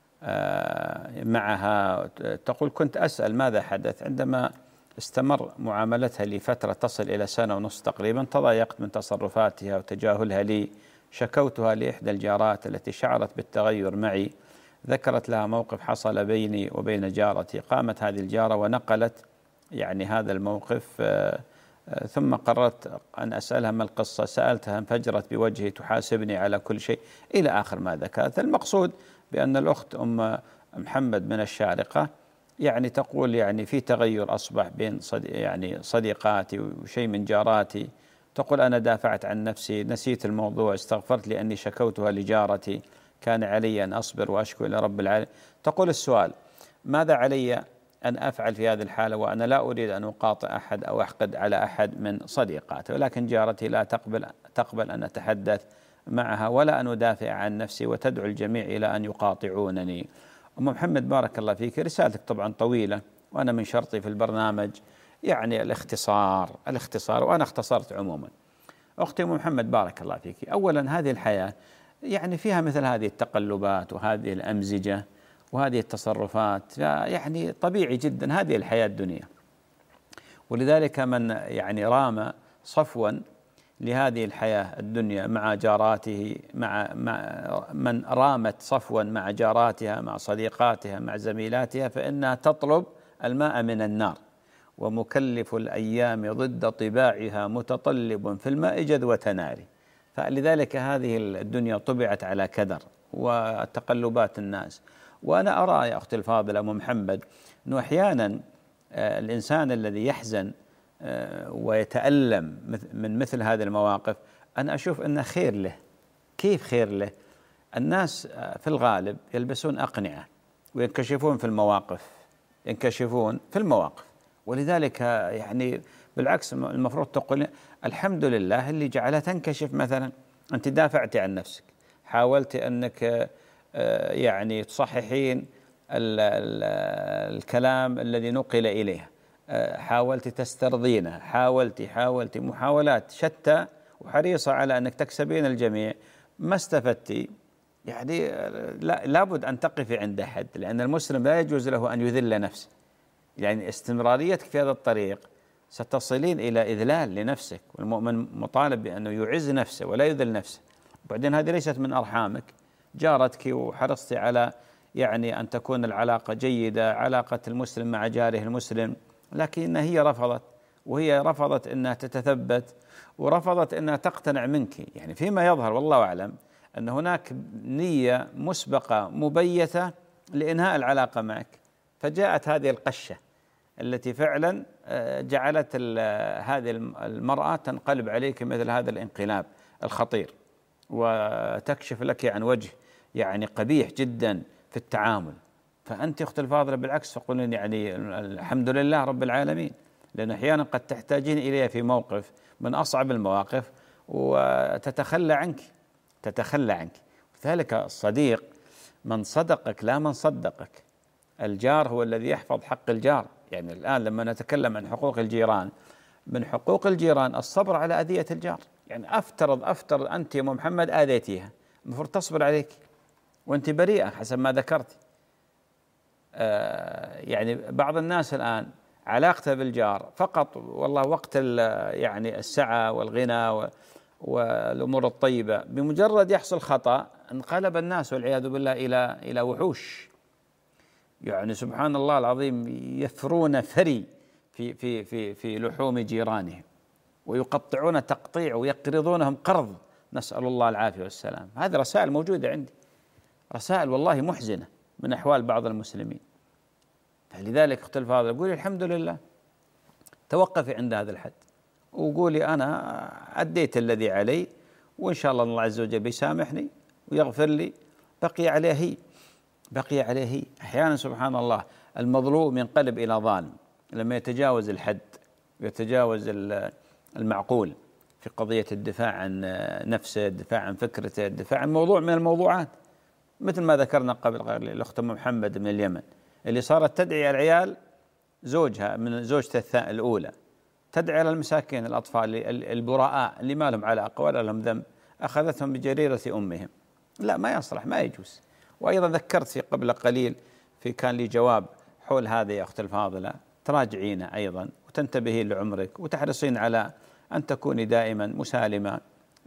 [SPEAKER 2] معها. تقول: كنت أسأل ماذا حدث، عندما استمر معاملتها لفترة تصل إلى سنة ونصف تقريبا تضايقت من تصرفاتها وتجاهلها لي، شكوتها لإحدى الجارات التي شعرت بالتغير معي، ذكرت لها موقف حصل بيني وبين جارتي، قامت هذه الجارة ونقلت يعني هذا الموقف، ثم قررت أن أسألها ما القصة، سألتها انفجرت بوجهي تحاسبني على كل شيء، إلى آخر ما ذكرت. المقصود بأن الأخت أم محمد من الشارقة يعني تقول يعني في تغير أصبح بين صديق يعني صديقاتي وشيء من جاراتي. تقول: أنا دافعت عن نفسي، نسيت الموضوع، استغفرت لأني شكوتها لجارتي، كان علي أن أصبر وأشكو إلى رب العالمين. تقول: السؤال: ماذا علي أن أفعل في هذه الحالة وأنا لا أريد أن أقاطع أحد أو أحقد على أحد من صديقاتي، ولكن جارتي لا تقبل تقبل أن أتحدث معها ولا أن أدافع عن نفسي، وتدعو الجميع إلى أن يقاطعونني. أم محمد بارك الله فيك، رسالتك طبعا طويلة، وأنا من شرطي في البرنامج يعني الاختصار الاختصار وأنا اختصرت عموما. أختي أم محمد بارك الله فيك، أولا هذه الحياة يعني فيها مثل هذه التقلبات وهذه الأمزجة وهذه التصرفات، يعني طبيعي جدا، هذه الحياة الدنيا. ولذلك من يعني رام صفوا لهذه الحياة الدنيا مع جاراته، مع, مع من رامت صفوا مع جاراتها مع صديقاتها مع زميلاتها، فإنها تطلب الماء من النار، ومكلف الأيام ضد طباعها متطلب في الماء جذوة نار. فلذلك هذه الدنيا طبعت على كدر وتقلبات الناس. وأنا أرى يا أختي الفاضلة أم محمد أنه أحيانا الإنسان الذي يحزن ويتألم من مثل هذه المواقف، أنا أشوف أنه خير له. كيف خير له؟ الناس في الغالب يلبسون أقنعة وينكشفون في المواقف ينكشفون في المواقف ولذلك يعني بالعكس المفروض تقول الحمد لله اللي جعلها تنكشف. مثلا أنت دافعتي عن نفسك، حاولت أنك يعني تصححين الكلام الذي نقل إليها، حاولت تسترضينه، حاولت حاولت محاولات شتى وحريصة على أنك تكسبين الجميع، ما استفدتي. يعني لا لابد أن تقفي عند حد، لأن المسلم لا يجوز له أن يذل نفسه. يعني استمراريتك في هذا الطريق ستصلين إلى إذلال لنفسك، والمؤمن مطالب بأنه يعز نفسه ولا يذل نفسه. وبعدين هذه ليست من أرحامك، جارتك وحرصتي على يعني أن تكون العلاقة جيدة، علاقة المسلم مع جاره المسلم، لكن هي رفضت، وهي رفضت أنها تتثبت، ورفضت أنها تقتنع منك. يعني فيما يظهر والله أعلم أن هناك نية مسبقة مبيتة لإنهاء العلاقة معك، فجاءت هذه القشة التي فعلا جعلت هذه المرأة تنقلب عليك مثل هذا الانقلاب الخطير، وتكشف لك عن وجه يعني قبيح جدا في التعامل. فأنت أخت الفاضلة بالعكس تقولين يعني الحمد لله رب العالمين، لأن أحيانا قد تحتاجين إليها في موقف من أصعب المواقف وتتخلى عنك تتخلى عنك لذلك الصديق من صدقك لا من صدقك. الجار هو الذي يحفظ حق الجار. يعني الآن لما نتكلم عن حقوق الجيران، من حقوق الجيران الصبر على أذية الجار. يعني أفترض أفترض أنت يا محمد آذيتيها، المفروض تصبر عليك وأنت بريئة حسب ما ذكرت. آه يعني بعض الناس الآن علاقته بالجار فقط والله وقت يعني السعة والغنى والأمور الطيبة، بمجرد يحصل خطأ انقلب الناس والعياذ بالله إلى إلى وحوش. يعني سبحان الله العظيم يثرون ثري في في في في لحوم جيرانهم، ويقطعون تقطيع ويقرضونهم قرض، نسأل الله العافية والسلام. هذه رسائل موجودة عندي، رسائل والله محزنة من أحوال بعض المسلمين. فلذلك أختي الفاضلة قولي الحمد لله، توقفي عند هذا الحد وقولي أنا أديت الذي علي، وإن شاء الله الله عز وجل بيسامحني ويغفر لي. بقي عليه هي بقي عليه هي أحيانا سبحان الله المظلوم ينقلب إلى ظالم لما يتجاوز الحد ويتجاوز المعقول في قضية الدفاع عن نفسه، الدفاع عن فكرته، الدفاع عن موضوع من الموضوعات، مثل ما ذكرنا قبل الأخت أم محمد من اليمن اللي صارت تدعي العيال زوجها من زوجته الأولى، تدعي على المساكين الأطفال البراء اللي ما لهم علاقة ولا لهم ذنب، أخذتهم بجريرة أمهم. لا، ما يصلح، ما يجوز. وأيضا ذكرت في قبل قليل في كان لي جواب حول هذا يا أخت الفاضلة، تراجعين أيضا وتنتبهين لعمرك وتحرصين على أن تكوني دائما مسالمة.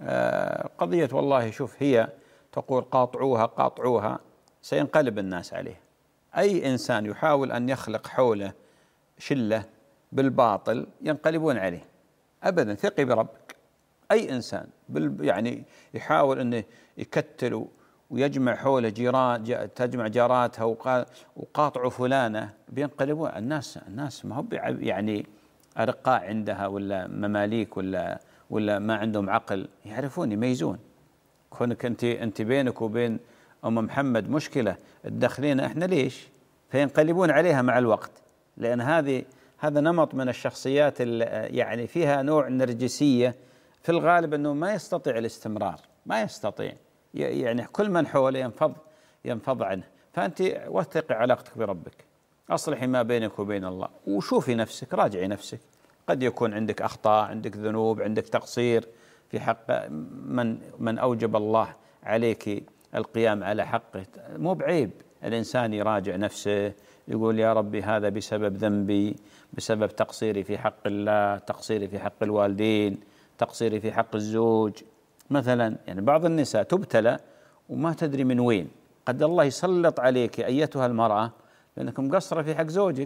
[SPEAKER 2] آه قضية والله شوف، هي تقول قاطعوها قاطعوها، سينقلب الناس عليه. أي إنسان يحاول أن يخلق حوله شلة بالباطل ينقلبون عليه أبدا، ثقي بربك. أي إنسان يعني يحاول أنه يكتل ويجمع حوله جيران، تجمع جاراتها وقاطعوا فلانة، بينقلبون الناس. الناس ما هو يعني أرقاء عندها ولا مماليك ولا ولا ما عندهم عقل، يعرفون يميزون. كونك أنت أنت بينك وبين أم محمد مشكلة تدخلين إحنا ليش؟ فينقلبون عليها مع الوقت، لأن هذه هذا نمط من الشخصيات يعني فيها نوع نرجسية، في الغالب أنه ما يستطيع الاستمرار، ما يستطيع، يعني كل من حوله ينفض ينفض عنه. فأنت وثقي علاقتك بربك، أصلحي ما بينك وبين الله، وشوفي نفسك، راجعي نفسك. قد يكون عندك أخطاء، عندك ذنوب، عندك تقصير في حق من من أوجب الله عليك القيام على حقه. مو بعيب الإنسان يراجع نفسه، يقول يا ربي هذا بسبب ذنبي، بسبب تقصيري في حق الله، تقصيري في حق الوالدين، تقصيري في حق الزوج مثلا. يعني بعض النساء تبتلى وما تدري من وين، قد الله يسلط عليك أيتها المرأة لأنك مقصرة في حق زوجك،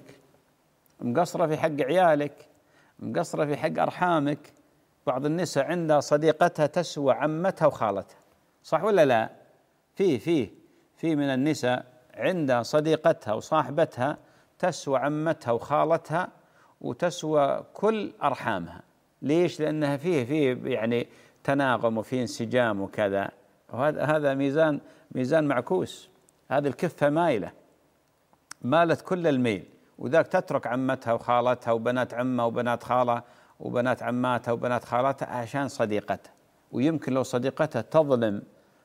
[SPEAKER 2] مقصرة في حق عيالك، مقصرة في حق أرحامك. بعض النساء عندها صديقتها تسوى عمتها وخالتها، صح ولا لا؟ فيه فيه في من النساء عندها صديقتها وصاحبتها تسوى عمتها وخالتها وتسوى كل أرحامها. ليش؟ لأنها فيه فيه يعني تناغم وفيه انسجام وكذا. وهذا هذا ميزان ميزان معكوس، هذه الكفة مايلة، مالت كل الميل، وذاك تترك عمتها وخالتها وبنات عمها وبنات خالة وبنات عماتها وبنات خالاتها عشان صديقتها. ويمكن لو صديقتها تظلم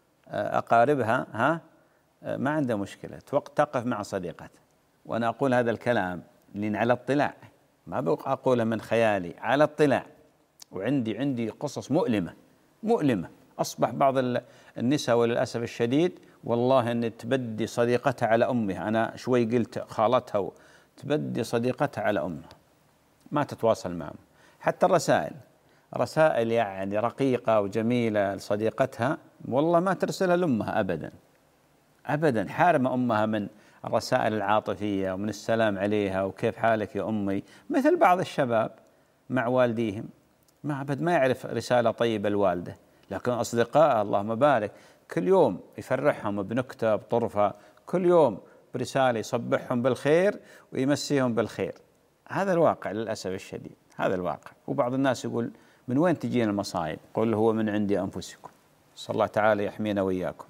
[SPEAKER 2] أقاربها ها ما عنده مشكلة، تقف مع صديقتها. وأنا أقول هذا الكلام لأن على اطلاع، ما أقوله من خيالي، على اطلاع. وعندي عندي قصص مؤلمة مؤلمة. أصبح بعض النساء وللأسف الشديد والله أن تبدي صديقتها على أمها. أنا شوي قلت خالتها، تبدي صديقتها على أمها، ما تتواصل معهم. حتى الرسائل رسائل يعني رقيقة وجميلة لصديقتها والله ما ترسلها لأمها أبدا أبدا، حارمة أمها من الرسائل العاطفية ومن السلام عليها وكيف حالك يا أمي، مثل بعض الشباب مع والديهم ما أبد ما يعرف رسالة طيبة الوالدة. لكن أصدقاء اللهم بارك كل يوم يفرحهم بنكتة بطرفة، كل يوم برسالة يصبحهم بالخير ويمسيهم بالخير. هذا الواقع للأسف الشديد، هذا الواقع. وبعض الناس يقول من وين تجينا المصائب؟ قل هو من عند أنفسكم. صلى الله تعالى يحمينا وإياكم.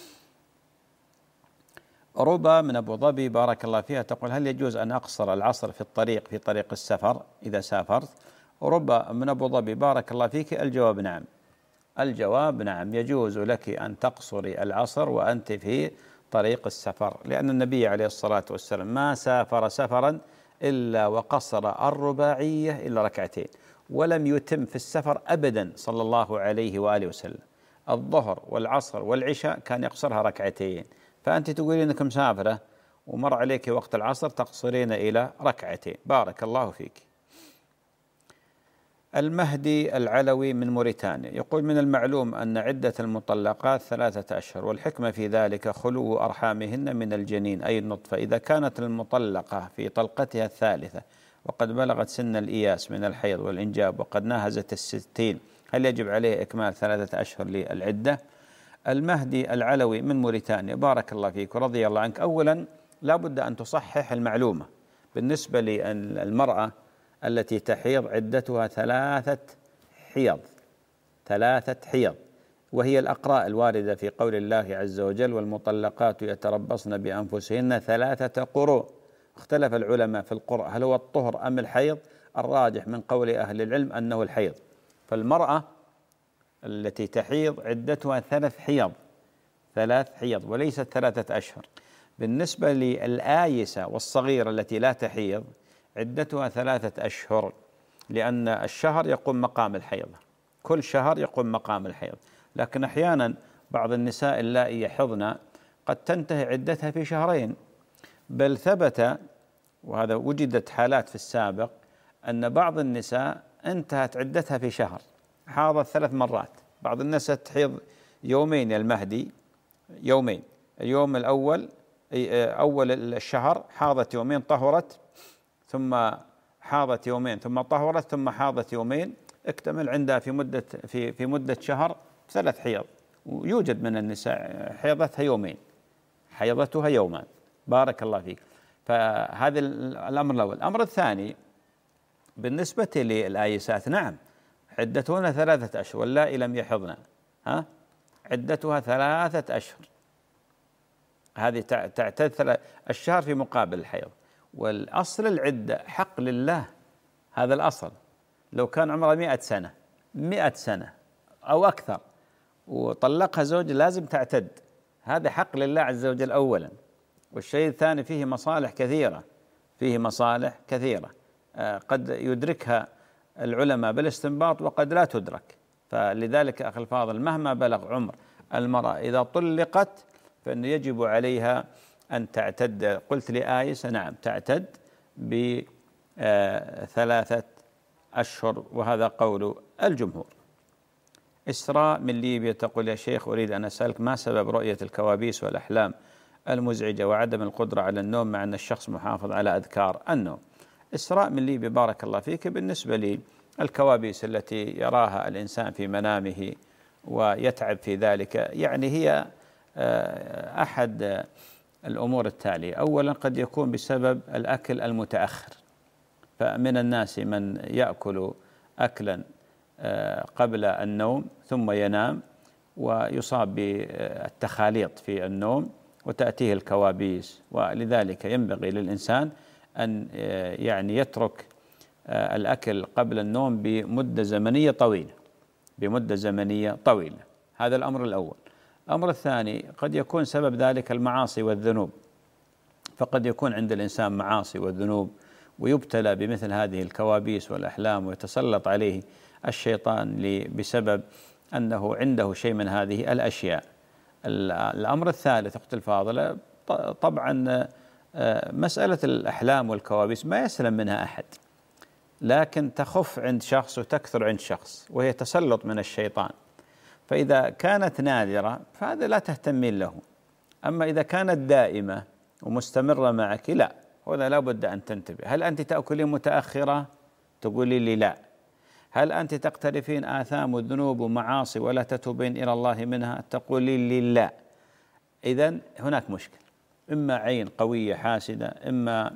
[SPEAKER 2] ربا من أبو ظبي بارك الله فيها تقول هل يجوز أن أقصر العصر في الطريق في طريق السفر إذا سافرت؟ ربا من أبو ظبي بارك الله فيك، الجواب نعم. الجواب نعم، يجوز لك أن تقصري العصر وأنت في طريق السفر، لأن النبي عليه الصلاة والسلام ما سافر سفرا إلا وقصر الرباعية إلا ركعتين، ولم يتم في السفر أبدا صلى الله عليه وآله وسلم. الظهر والعصر والعشاء كان يقصرها ركعتين، فأنت تقولين أنك مسافرة ومر عليك وقت العصر تقصرين إلى ركعتين. بارك الله فيك. المهدي العلوي من موريتانيا يقول من المعلوم أن عدة المطلقات ثلاثة أشهر، والحكمة في ذلك خلو أرحامهن من الجنين أي النطفة. إذا كانت المطلقة في طلقتها الثالثة وقد بلغت سن الإياس من الحيض والإنجاب وقد ناهزت الستين، هل يجب عليه إكمال ثلاثة أشهر للعدة؟ المهدي العلوي من موريتانيا، بارك الله فيك ورضي الله عنك. أولا لا بد أن تصحح المعلومة بالنسبة للمرأة التي تحيض عدتها ثلاثة حيض، ثلاثة حيض، وهي الأقراء الواردة في قول الله عز وجل والمطلقات يتربصن بأنفسهن ثلاثة قروء. اختلف العلماء في القرء هل هو الطهر أم الحيض؟ الراجح من قول أهل العلم أنه الحيض. فالمرأة التي تحيض عدتها ثلاث حيض، ثلاث حيض وليست ثلاثة أشهر. بالنسبة للآيسة والصغيرة التي لا تحيض عدتها ثلاثة أشهر، لأن الشهر يقوم مقام الحيض، كل شهر يقوم مقام الحيض. لكن أحيانا بعض النساء اللائي يحضن قد تنتهي عدتها في شهرين، بل ثبت وهذا وجدت حالات في السابق أن بعض النساء انتهت عدتها في شهر، حاضت ثلاث مرات. بعض النساء تحيض يومين يا المهدي، يومين، اليوم الأول أول الشهر حاضت يومين طهرت، ثم حاضت يومين ثم طهرت، ثم حاضت يومين، اكتمل عندها في مدة في في مدة شهر ثلاث حيض. ويوجد من النساء حيضتها يومين، حيضتها يومان، بارك الله فيك. فهذا الأمر الأول. الأمر الثاني بالنسبة للآيسات، نعم عدتهن ثلاثة أشهر، واللائي لم يحضن ها عدتها ثلاثة أشهر، هذه تعتد الشهر في مقابل الحيض. والأصل العدة حق لله، هذا الأصل. لو كان عمرها مئة سنة مئة سنة أو أكثر وطلقها زوج لازم تعتد، هذا حق لله عز وجل أولا. والشيء الثاني فيه مصالح كثيرة، فيه مصالح كثيرة قد يدركها العلماء بالاستنباط وقد لا تدرك. فلذلك أخي الفاضل مهما بلغ عمر المرأة إذا طلقت فإنه يجب عليها أن تعتد. قلت لآيسة نعم تعتد بثلاثة أشهر، وهذا قول الجمهور. إسراء من ليبيا تقول يا شيخ أريد أن أسألك ما سبب رؤية الكوابيس والأحلام المزعجة وعدم القدرة على النوم مع أن الشخص محافظ على أذكار النوم؟ إسراء من ليبيا بارك الله فيك، بالنسبة لي الكوابيس التي يراها الإنسان في منامه ويتعب في ذلك، يعني هي أحد الأمور التالية. أولا قد يكون بسبب الأكل المتأخر، فمن الناس من يأكل أكلا قبل النوم ثم ينام ويصاب بالتخاليط في النوم وتأتيه الكوابيس. ولذلك ينبغي للإنسان أن يعني يترك الأكل قبل النوم بمدة زمنية طويلة، بمدة زمنية طويلة. هذا الأمر الأول. الأمر الثاني قد يكون سبب ذلك المعاصي والذنوب، فقد يكون عند الإنسان معاصي والذنوب ويبتلى بمثل هذه الكوابيس والأحلام ويتسلط عليه الشيطان بسبب أنه عنده شيء من هذه الأشياء. الأمر الثالث أختي الفاضلة، طبعا مسألة الأحلام والكوابيس ما يسلم منها أحد، لكن تخف عند شخص وتكثر عند شخص، وهي تسلط من الشيطان. فإذا كانت نادرة فهذا لا تهتمين له، أما إذا كانت دائمة ومستمرة معك لا، هذا لا بد أن تنتبه. هل أنت تأكلين متأخرة؟ تقولي لي لا. هل أنت تقترفين آثام وذنوب ومعاصي ولا تتوبين إلى الله منها؟ تقولي لي لا. إذن هناك مشكلة، إما عين قوية حاسدة، إما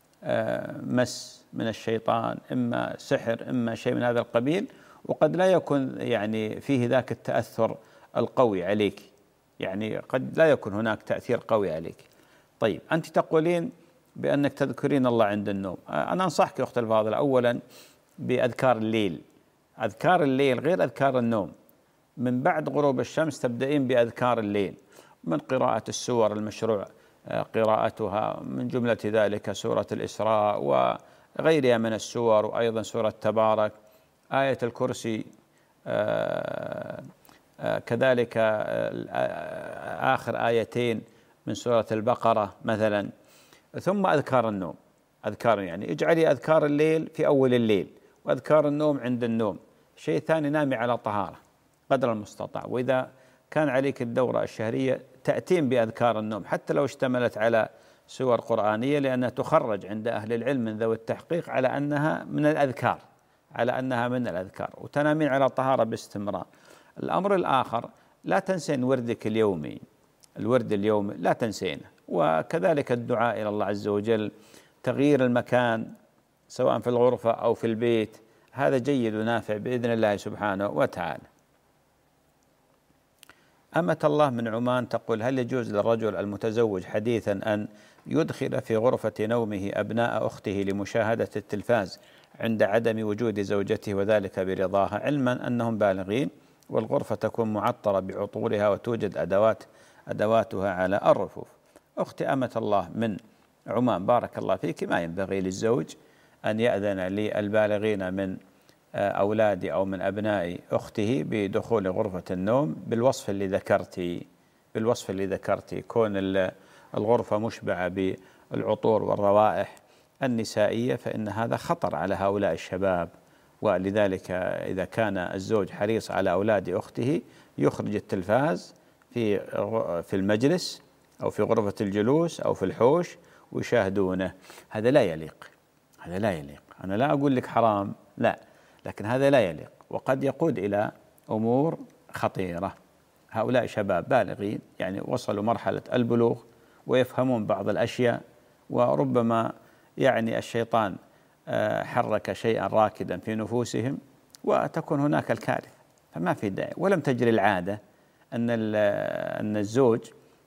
[SPEAKER 2] مس من الشيطان، إما سحر، إما شيء من هذا القبيل، وقد لا يكون يعني فيه ذاك التأثر القوي عليك، يعني قد لا يكون هناك تأثير قوي عليك. طيب أنت تقولين بأنك تذكرين الله عند النوم، أنا أنصحك يا أخت الفاضلة أولا بأذكار الليل. أذكار الليل غير أذكار النوم. من بعد غروب الشمس تبدأين بأذكار الليل، من قراءة السور المشروع قراءتها، من جملة ذلك سورة الإسراء وغيرها من السور، وأيضا سورة تبارك، آية الكرسي، آآ آآ كذلك آخر آيتين من سورة البقرة مثلا، ثم أذكار النوم. أذكار يعني اجعلي أذكار الليل في أول الليل وأذكار النوم عند النوم. شيء ثاني، نامي على طهارة قدر المستطاع، وإذا كان عليك الدورة الشهرية تأتين بأذكار النوم حتى لو اشتملت على سور قرآنية، لأنها تخرج عند أهل العلم من ذوي التحقيق على أنها من الأذكار، على أنها من الأذكار، وتنامين على طهارة باستمرار. الأمر الآخر، لا تنسين وردك اليومي، الورد اليومي لا تنسينه، وكذلك الدعاء إلى الله عز وجل، تغيير المكان سواء في الغرفة أو في البيت، هذا جيد ونافع بإذن الله سبحانه وتعالى. أمة الله من عمان تقول: هل يجوز للرجل المتزوج حديثا أن يدخل في غرفة نومه أبناء أخته لمشاهدة التلفاز عند عدم وجود زوجته وذلك برضاها، علما أنهم بالغين والغرفة تكون معطرة بعطورها وتوجد أدوات أدواتها على الرفوف؟ أختي أمة الله من عمان، بارك الله فيك، ما ينبغي للزوج أن يأذن للبالغين من أولادي أو من أبناء أخته بدخول غرفة النوم بالوصف اللي ذكرتي بالوصف اللي ذكرتي كون الغرفة مشبعة بالعطور والروائح النسائية، فإن هذا خطر على هؤلاء الشباب. ولذلك إذا كان الزوج حريص على أولاد أخته يخرج التلفاز في في المجلس أو في غرفة الجلوس أو في الحوش ويشاهدونه، هذا لا يليق، هذا لا يليق. أنا لا أقول لك حرام، لا، لكن هذا لا يليق وقد يقود إلى أمور خطيرة. هؤلاء شباب بالغين، يعني وصلوا مرحلة البلوغ ويفهمون بعض الأشياء، وربما يعني الشيطان حرك شيئا راكدا في نفوسهم وتكون هناك الكارثة، فما في داعي. ولم تجري العادة أن أن الزوج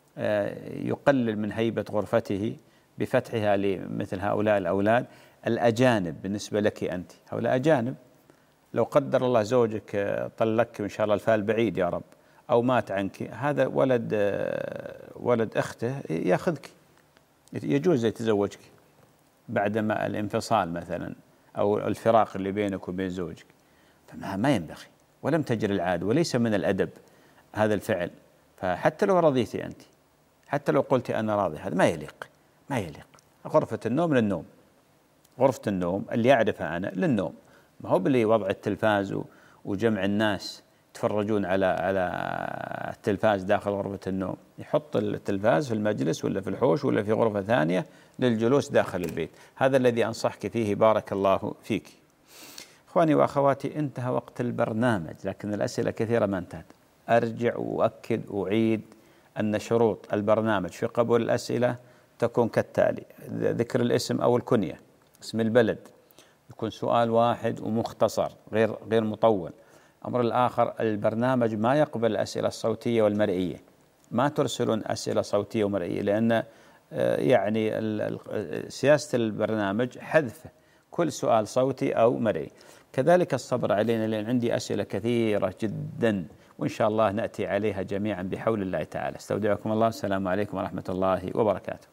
[SPEAKER 2] يقلل من هيبة غرفته بفتحها لمثل هؤلاء الأولاد الأجانب. بالنسبة لك أنت هؤلاء أجانب، لو قدر الله زوجك طلقك إن شاء الله الفال بعيد يا رب أو مات عنك، هذا ولد ولد أخته يأخذك، يجوز يتزوجك بعدما الانفصال مثلا أو الفراق اللي بينك وبين زوجك، فما ما ينبغي. ولم تجري العادة وليس من الأدب هذا الفعل. فحتى لو رضيتي أنت، حتى لو قلت أنا راضي، هذا ما يليق، ما يليق. غرفة النوم للنوم، غرفة النوم اللي أعرفها أنا للنوم، ما هو بلي وضع التلفاز وجمع الناس يتفرجون على على التلفاز داخل غرفة النوم. يحط التلفاز في المجلس ولا في الحوش ولا في غرفة ثانية للجلوس داخل البيت. هذا الذي أنصحك فيه، بارك الله فيك. إخواني وأخواتي، انتهى وقت البرنامج، لكن الأسئلة كثيرة ما انتهت. أرجع وأؤكد وأعيد أن شروط البرنامج في قبول الأسئلة تكون كالتالي: ذكر الاسم أو الكنية، اسم البلد، يكون سؤال واحد ومختصر غير غير مطول. الأمر الآخر، البرنامج ما يقبل الأسئلة الصوتية والمرئية، ما ترسلون أسئلة صوتية ومرئية، لأن يعني سياسة البرنامج حذف كل سؤال صوتي أو مرئي. كذلك الصبر علينا، لأن عندي أسئلة كثيرة جدا وإن شاء الله نأتي عليها جميعا بحول الله تعالى. استودعكم الله، السلام عليكم ورحمة الله وبركاته.